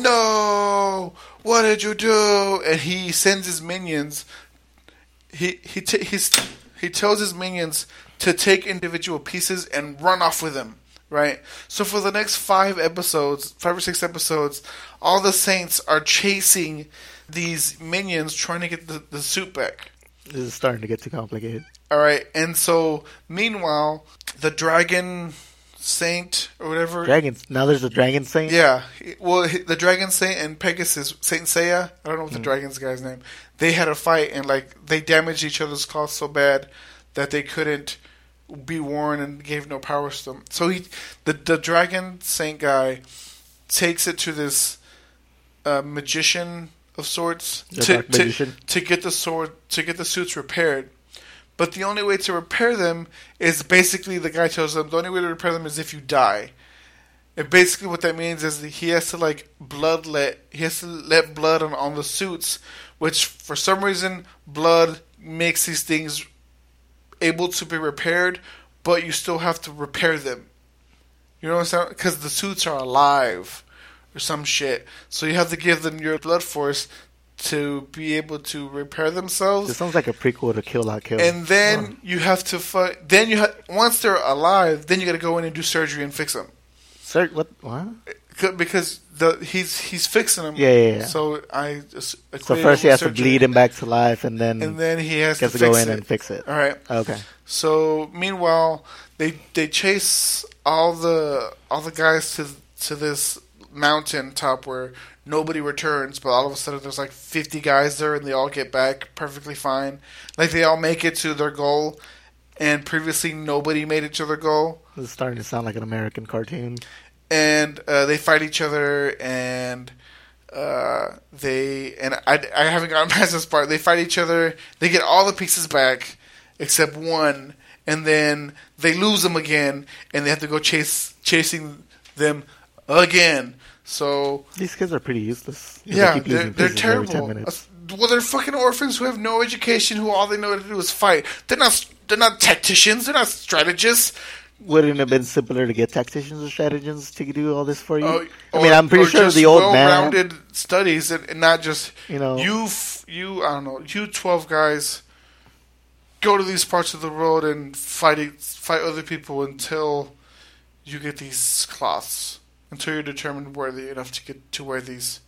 no, what did you do?" And he sends his minions. He tells his minions to take individual pieces and run off with them. Right. So for the next 5 or 6 episodes, all the Saints are chasing these minions trying to get the suit back. This is starting to get too complicated. All right, and so meanwhile, the Dragon Saint or whatever. Now there's a Dragon Saint. Yeah, well, the Dragon Saint and Pegasus, Saint Seiya. I don't know what the Dragon's guy's name. They had a fight, and like they damaged each other's cloth so bad that they couldn't be worn and gave no powers to them. So the Dragon Saint guy takes it to this magician of sorts to get the suits repaired. But the only way to repair them is basically the guy tells them the only way to repair them is if you die. And basically what that means is that he has to let blood on the suits, which for some reason blood makes these things able to be repaired, but you still have to repair them. You know what I'm saying? Because the suits are alive. Or some shit. So you have to give them your blood force to be able to repair themselves. This sounds like a prequel to Kill La Kill. And then you have to fight. Once they're alive, then you got to go in and do surgery and fix them. What? Because he's fixing them. Yeah. So first he has to bleed him back to life, and then he has to go in and fix it. All right. Okay. So meanwhile, they chase all the guys to this mountain top where nobody returns, but all of a sudden there's like 50 guys there and they all get back perfectly fine. Like they all make it to their goal, and previously nobody made it to their goal. This is starting to sound like an American cartoon. And they fight each other, and I haven't gotten past this part. They fight each other. They get all the pieces back except one, and then they lose them again, and they have to go chasing them again. So these kids are pretty useless. Yeah, they're terrible. Every 10 minutes. Well, they're fucking orphans who have no education, who all they know how to do is fight. They're not tacticians. They're not strategists. Wouldn't it have been simpler to get tacticians or strategists to do all this for you? I'm pretty sure the old man well-rounded studies and not just you I don't know, you 12 guys go to these parts of the world and fight other people until you get these cloths. Until you're determined worthy enough to get to wear these.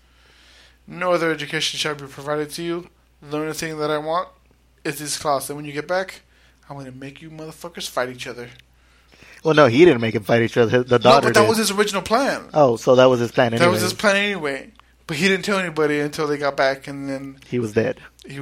No other education shall be provided to you. The only thing that I want is these cloths. And when you get back, I'm going to make you motherfuckers fight each other. Well, no, he didn't make him fight each other. The daughter but that was his original plan. Oh, so that was his plan anyway. That was his plan anyway. But he didn't tell anybody until they got back, and then... He was dead.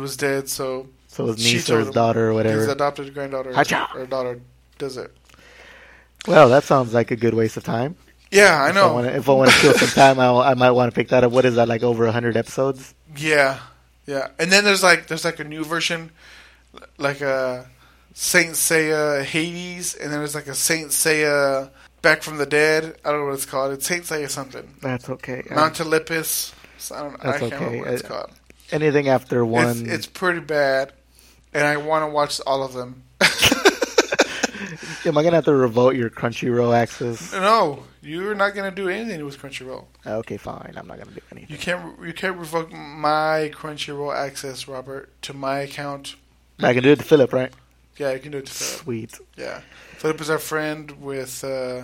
So his niece or his daughter or whatever. His adopted granddaughter or daughter does it. Well, that sounds like a good waste of time. Yeah, I know. If I want to kill some time, I might want to pick that up. What is that, like over 100 episodes? Yeah. And then there's like a new version, like a Saint Seiya Hades, and then there's like a Saint Seiya Back from the Dead. I don't know what it's called. It's Saint Seiya something. That's okay. Mount Olympus. I can't remember what it's called. Anything after one... It's pretty bad, and I want to watch all of them. Am I gonna have to revoke your Crunchyroll access? No, you're not gonna do anything with Crunchyroll. Okay, fine. I'm not gonna do anything. You can't revoke my Crunchyroll access, Robert, to my account. I can do it to Philip, right? Yeah, you can do it to Philip. Sweet. Yeah, Philip is our friend with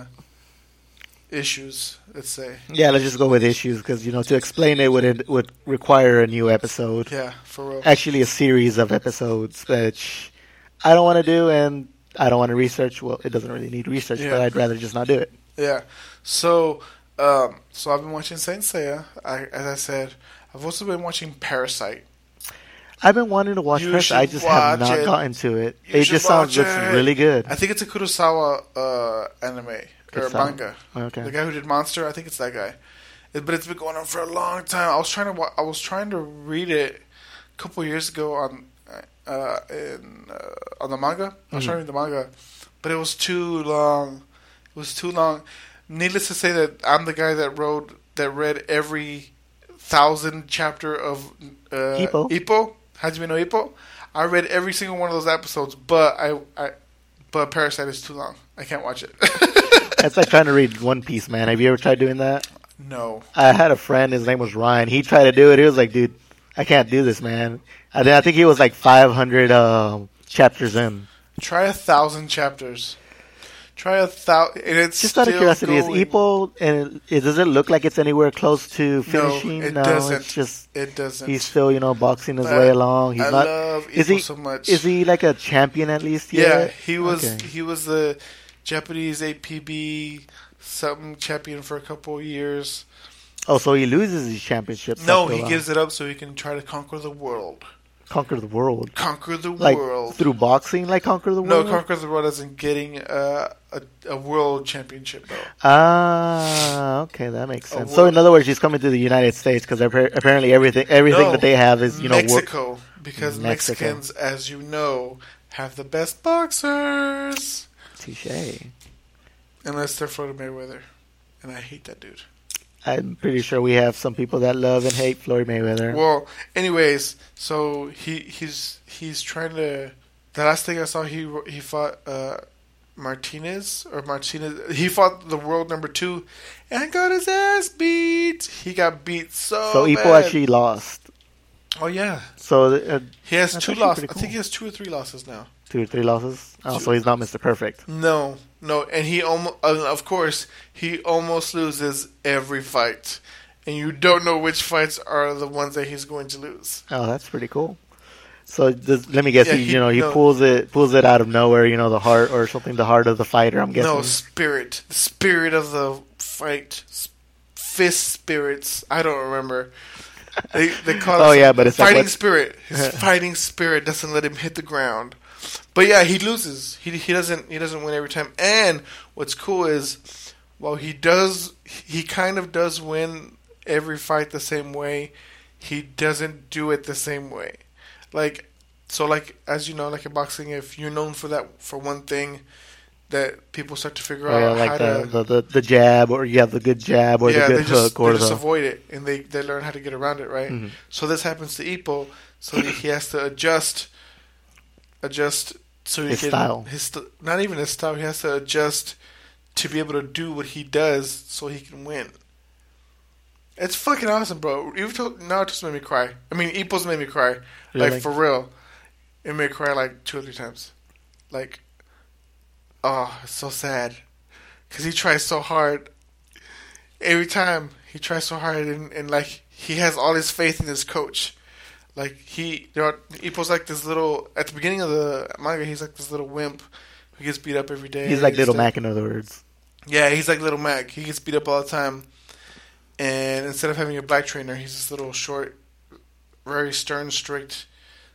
issues. Let's say. Yeah, let's just go with issues because to explain it would require a new episode. Yeah, for real. Actually, a series of episodes, which I don't want to do, and I don't want to research. Well, it doesn't really need research, but I'd rather just not do it. Yeah. So I've been watching Saint Seiya. As I said, I've also been watching Parasite. I've been wanting to watch You Parasite. I should just have not watch it. gotten to it. You It should just watch looks it. really good. I think it's a Kurosawa anime or Kurosawa. manga. Okay. The guy who did Monster, I think it's that guy. But it's been going on for a long time. I was trying to read it a couple years ago on the manga. I was trying to read the manga, but it was too long. It was too long. Needless to say that I'm the guy that read every 1,000 chapter of Ippo. Hajime no Ippo. I read every single one of those episodes, but but Parasite is too long. I can't watch it. That's like trying to read One Piece, man. Have you ever tried doing that? No. I had a friend. His name was Ryan. He tried to do it. He was like, "Dude, I can't do this, man." I think he was like 500 chapters in. Try 1,000 chapters. Try 1,000. It's just out of curiosity, going. is Ippo and does it look like it's anywhere close to finishing? No, it doesn't. It's just It doesn't. he's still boxing his But way along. He's I not. love Is Ippo he so much. Is he like a champion at least? Yeah, Yet? he was. Okay. He was the Japanese APB something champion for a couple of years. Oh, so he loses his championships? No, after a he while. gives it up so he can try to conquer the world. Conquer the world. Conquer the Like world. through boxing, like conquer the No, world. conquer the world isn't getting a world championship though. Ah, okay, that makes sense. So in other words, he's coming to the United States because apparently everything No, that they have is Mexico, because Mexico. Mexicans, as you know, have the best boxers. Touche. Unless they're Floyd Mayweather, and I hate that dude. I'm pretty sure we have some people that love and hate Floyd Mayweather. Well, anyways, so he's trying to. The last thing I saw, he fought Martinez. He fought the world number 2, and got his ass beat. He got beat so Ippo bad. actually lost. Oh yeah, So he has That's 2 actually losses. pretty I think cool. he has 2 or 3 losses now. 2 or 3 losses. Oh, so he's not Mr. Perfect. No, and he almost, of course, he almost loses every fight, and you don't know which fights are the ones that he's going to lose. Oh, that's pretty cool. So let me guess. Yeah, he no. pulls it out of nowhere. The heart or something. The heart of the fighter. I'm guessing. No, the spirit of the fight, fist spirits. I don't remember. They call it. Oh yeah, but it's fighting like spirit. His fighting spirit doesn't let him hit the ground. But yeah, he loses. He doesn't win every time. And what's cool is, while he kind of does win every fight the same way, he doesn't do it the same way. Like as you know, like in boxing, if you're known for one thing, that people start to figure out like how to. the jab, or you have the good jab or the good hook, or they just the avoid it, and they learn how to get around it, right? Mhm. So this happens to Ippo, so he has to adjust, so he His can style. not even his style. He has to adjust to be able to do what he does, so he can win. It's fucking awesome, bro. Now it just made me cry. I mean, Ippo's made me cry, Really? like for real. It made me cry like 2 or 3 times, like. Oh, it's so sad. Because he tries so hard. Every time he tries so hard, and like, he has all his faith in his coach. Like, Ippo's like this little, at the beginning of the manga, he's like this little wimp who gets beat up every day. He's like Little Mac, in other words. Yeah, he's like Little Mac. He gets beat up all the time. And instead of having a black trainer, he's this little short, very stern, strict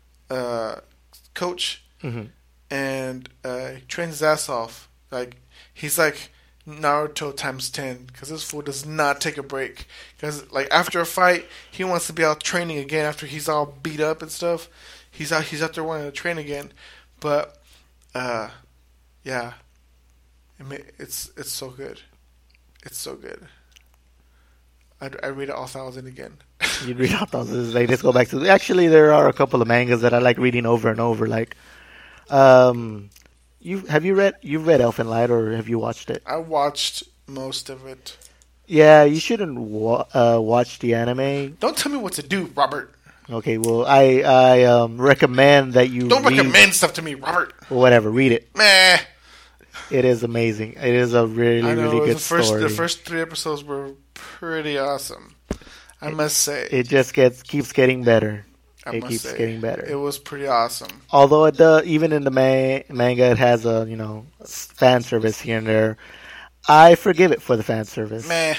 coach. Mm-hmm. And he trains his ass off. Like, he's like Naruto times 10, because this fool does not take a break. Because like, after a fight, he wants to be out training again after he's all beat up and stuff. He's out there wanting to train again. But yeah, it's so good. It's so good. I read it all 1,000 again. You'd read out those. Like, let's go back to. Actually, there are a couple of mangas that I like reading over and over. Like, you've read Elfen Light, or have you watched it? I watched most of it. Yeah, you shouldn't watch the anime. Don't tell me what to do, Robert. Okay, well, I recommend that you Don't recommend stuff to me, Robert. Whatever, read it. Meh. It is amazing. It is a really good story. The first 3 episodes were pretty awesome. I must say. It just keeps getting better. It keeps getting better. It was pretty awesome. Although even in the manga, it has a fan service here and there. I forgive it for the fan service. Meh.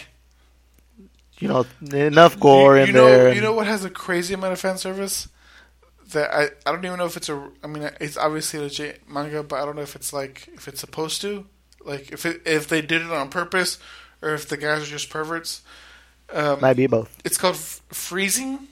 Enough gore in there. You know what has a crazy amount of fan service? That I don't even know if it's it's obviously a legit manga, but I don't know if it's supposed to, like if they did it on purpose, or if the guys are just perverts. Might be both. It's called Freezing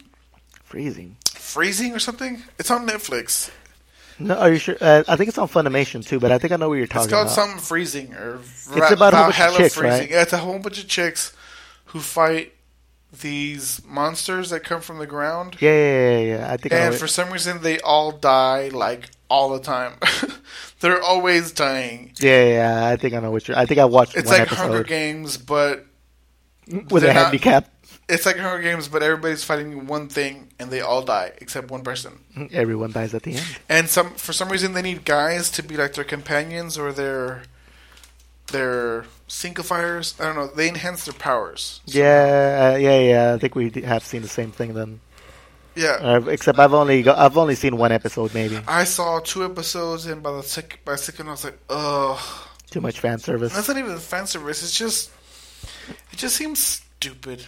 or something. It's on Netflix. No, are you sure? I think it's on Funimation too, but I think I know what you're talking about. It's called something Freezing, or it's about a whole bunch of chicks, Freezing. right? Yeah, it's a whole bunch of chicks who fight these monsters that come from the ground. Yeah. I think. And for some reason, they all die like all the time. They're always dying. Yeah. I think I know what you're. I think I watched. It's one like episode. Hunger Games, but with a handicap. It's like Hunger Games, but everybody's fighting one thing, and they all die except one person. Everyone dies at the end. And for some reason, they need guys to be like their companions or their syncofiers. I don't know. They enhance their powers. Yeah. I think we have seen the same thing then. Yeah. Except I've only seen one episode maybe. I saw 2 episodes, and by second I was like, ugh. Too much fan service. That's not even fan service. It just seems stupid.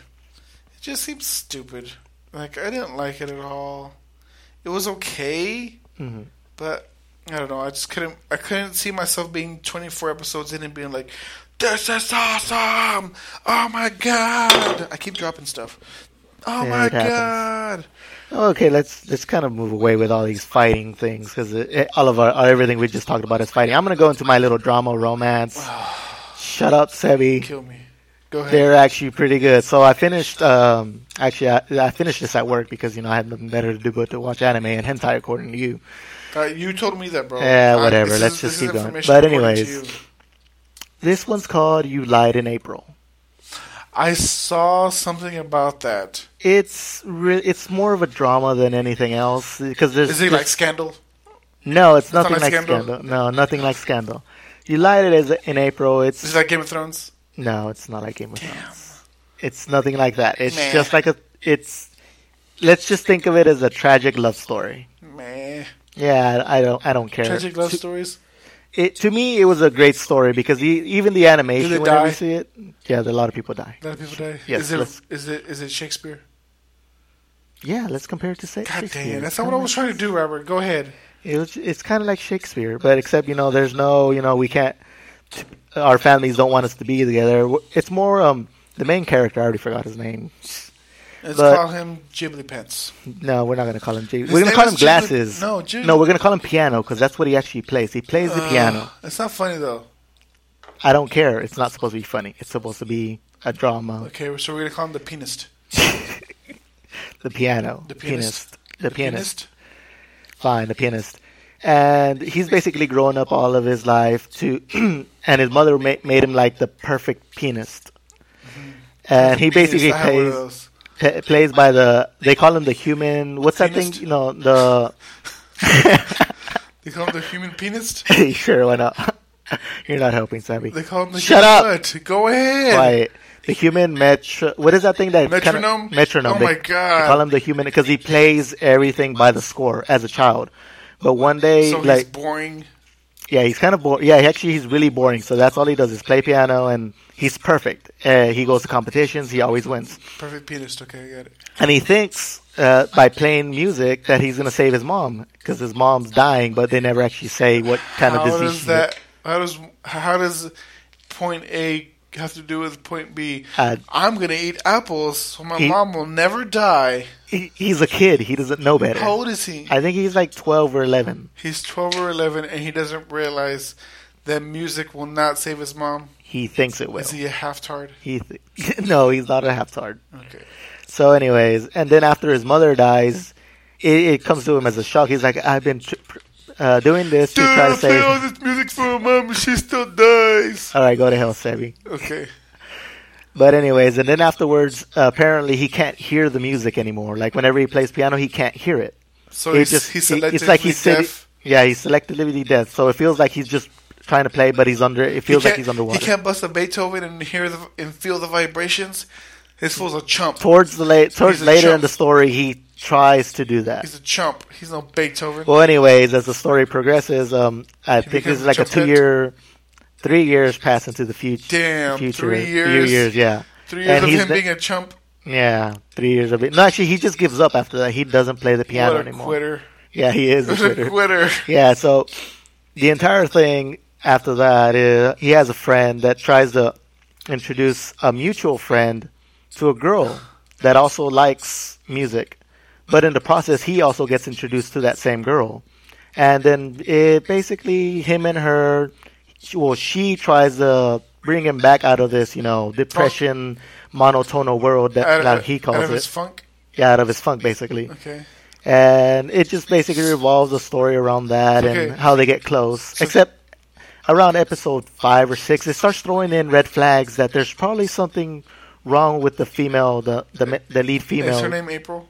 Like, I didn't like it at all. It was okay, but I don't know. I couldn't see myself being 24 episodes in and being like, "This is awesome! Oh my god!" I keep dropping stuff. Oh my god! Okay, let's kind of move away with all these fighting things, because all of everything we just talked about is fighting. I'm gonna go into my little drama romance. Shut up, Sebi. Kill me. Go ahead. They're actually pretty good. So I finished. I finished this at work because I had nothing better to do but to watch anime and hentai, according to you. You told me that, bro. Yeah, whatever. Let's just keep going. But anyways, this one's called "You Lied in April." I saw something about that. It's more of a drama than anything else, because there's. Is it like Scandal? No, it's nothing like Scandal. No, nothing like Scandal. You Lied in April. Is it like Game of Thrones? No, it's not like Game of Thrones. It's nothing like that. It's just like let's just think of it as a tragic love story. Meh. Yeah, I don't care. Tragic love stories? To me, it was a great story, because even the animation, whenever you see it, a lot of people die. A lot of people die? Yes. Is it Shakespeare? Yeah, let's compare it to Shakespeare. God damn, that's not what I was trying to do, Robert. Go ahead. It's kind of like Shakespeare, but except, there's no, we can't, our families don't want us to be together. It's more, the main character, I already forgot his name. Let's call him Ghibli Pants. No, we're not going to call him Ghibli. We're going to call him Glasses. No, we're going to call him Piano, because that's what he actually plays. He plays the piano. It's not funny, though. I don't care. It's not supposed to be funny. It's supposed to be a drama. Okay, so we're going to call him the Pianist. The piano. The pianist. The pianist. Fine, the pianist. And he's basically grown up all of his life and his mother made him like the perfect pianist. Mm-hmm. And he basically plays by they call him the human, what's pianist? That thing? They call him the human pianist? Sure, why not? You're not helping, Sammy. They call him the Shut up! Go ahead! Quiet. The human what is that thing that metronome? Metronome. Oh my god! They call him the human because he plays everything by the score as a child. But one day, so he's boring. Yeah, he's kind of boring. Yeah, he's really boring. So that's all he does is play piano, and he's perfect. He goes to competitions. He always wins. Perfect pianist. Okay, I get it. And he thinks by playing music that he's going to save his mom because his mom's dying, but they never actually say what kind of disease. How does point A have to do with point B? I'm going to eat apples so my mom will never die. He's a kid. He doesn't know better. How old is he? I think he's like 12 or 11. He's 12 or 11, and he doesn't realize that music will not save his mom? He thinks it will. Is he a half-tard? No, he's not a half-tard. Okay. So anyways, and then after his mother dies, it comes to him as a shock. He's like, I've been doing this to Dude, try I to play all say, this music for her mom and she still dies. all right, go to hell, Sebi. Okay. But anyways, and then afterwards, apparently he can't hear the music anymore. Like whenever he plays piano, he can't hear it. So It he's selectively it's like he's sitting. deaf. Yeah, he's selectively deaf. So it feels like he's just trying to play, but he's under. It feels like he's underwater. He can't bust a Beethoven and feel the vibrations. His fool's a chump. Towards He's a later in chump. the story, he tries to do that. He's a chump. He's no Beethoven. Well, anyways, as the story progresses, I think becomes this is like a chump 3 years pass into the future. Damn, future, 3 years? Few years, yeah. 3 years And of he's him being a chump. Yeah, 3 years of it. No, actually, he just gives up after that. He doesn't play the piano What a anymore. quitter. Yeah, he is a What a quitter. quitter. Yeah, so the entire thing after that is he has a friend that tries to introduce a mutual friend to a girl that also likes music. But in the process, he also gets introduced to that same girl. And then it basically him and her, she tries to bring him back out of this, depression, monotonal world that he calls out of it. his funk. Yeah, out of his funk, basically. Okay. And it just basically revolves the story around that Okay. and how they get close. So- Except around episode 5 or 6, it starts throwing in red flags that there's probably something wrong with the female, the lead female. Is her name April?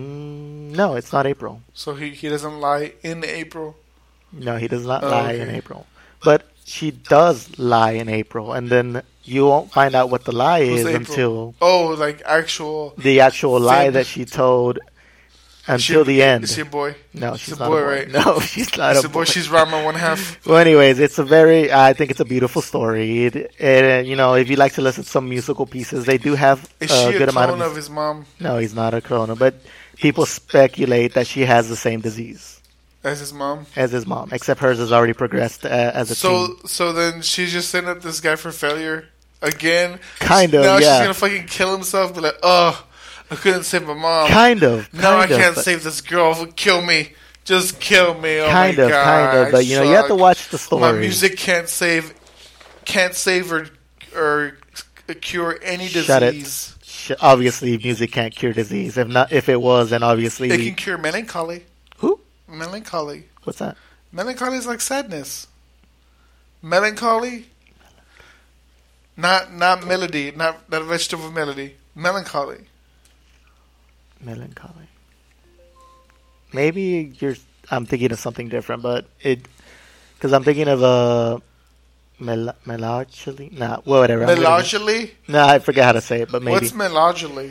No, it's not April. So he doesn't lie in April. No, he does not Oh, lie okay. in April. But she does lie in April, and then you won't find out what the lie Who's is April? until Oh, like actual. the actual lie Fib. that she told until the end. Is she a boy? No, She's she's a not boy, a boy. right? No, she's not She's a a boy. boy. She's Rama 1/2. Well, anyways, I think it's a beautiful story. If you like to listen to some musical pieces, they do have Is a she good a amount clone of. of his mom No, he's not a clone, but people speculate that she has the same disease as his mom? as his mom, except hers has already progressed as a teen. So then she's just setting up this guy for failure again. Kind of, Now yeah. she's gonna fucking kill himself. Be like, oh, I couldn't save my mom. Kind of. Now I kind of, can't but- save this girl. Kill me. Just kill me. Oh Kind my of, god. kind of, but you have to suck. watch the story. My music can't save or cure any Shut it. disease. Obviously, music can't cure disease. If it was, then obviously. It can cure melancholy. Who? Melancholy. What's that? Melancholy is like sadness. Melancholy. Not melody. Not vegetable melody. Melancholy. Melancholy. Maybe I'm thinking of something different, but because I'm thinking of a melancholy. Nah, well, whatever. Melancholy. Nah, I forget how to say it, but maybe. What's melancholy?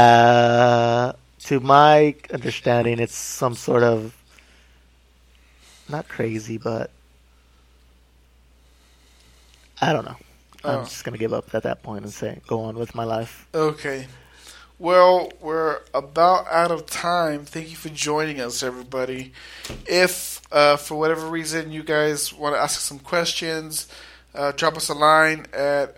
To my understanding, it's some sort of not crazy, but I don't know. I'm Oh. just gonna give up at that point and say go on with my life. Okay. Well, we're about out of time. Thank you for joining us, everybody. If, for whatever reason, you guys want to ask us some questions, drop us a line at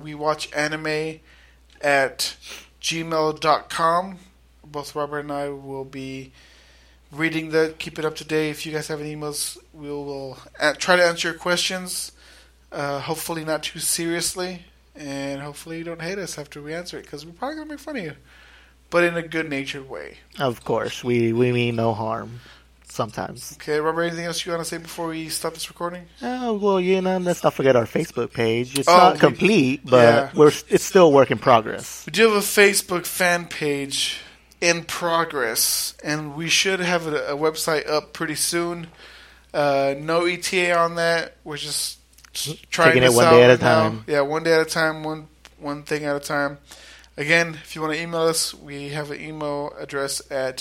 wewatchanime@gmail.com. Both Robert and I will be reading that. Keep it up to date. If you guys have any emails, we will try to answer your questions. Hopefully not too seriously. And hopefully you don't hate us after we answer it, because we're probably going to make fun of you. But in a good-natured way. Of course, we mean no harm. Sometimes. Okay, Robert, anything else you want to say before we stop this recording? Well, let's not forget our Facebook page. It's Oh, not complete, but yeah. it's still work in progress. We do have a Facebook fan page in progress, and we should have a website up pretty soon. No ETA on that. We're just trying Taking it this one out day at a right now. time. Yeah, one day at a time, one thing at a time. Again, if you want to email us, we have an email address at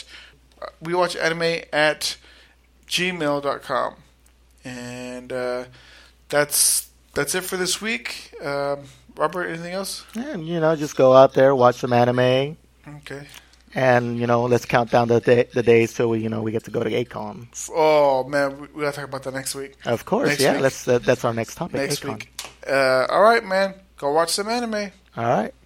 wewatchanime@gmail.com. And that's it for this week. Robert, anything else? And just go out there, watch some anime, Okay. and let's count down the days till we get to go to ACON. Oh man, we gotta talk about that next week. Of course, Next yeah. week. That's our next topic. Next ACON. week. All right, man. Go watch some anime. All right.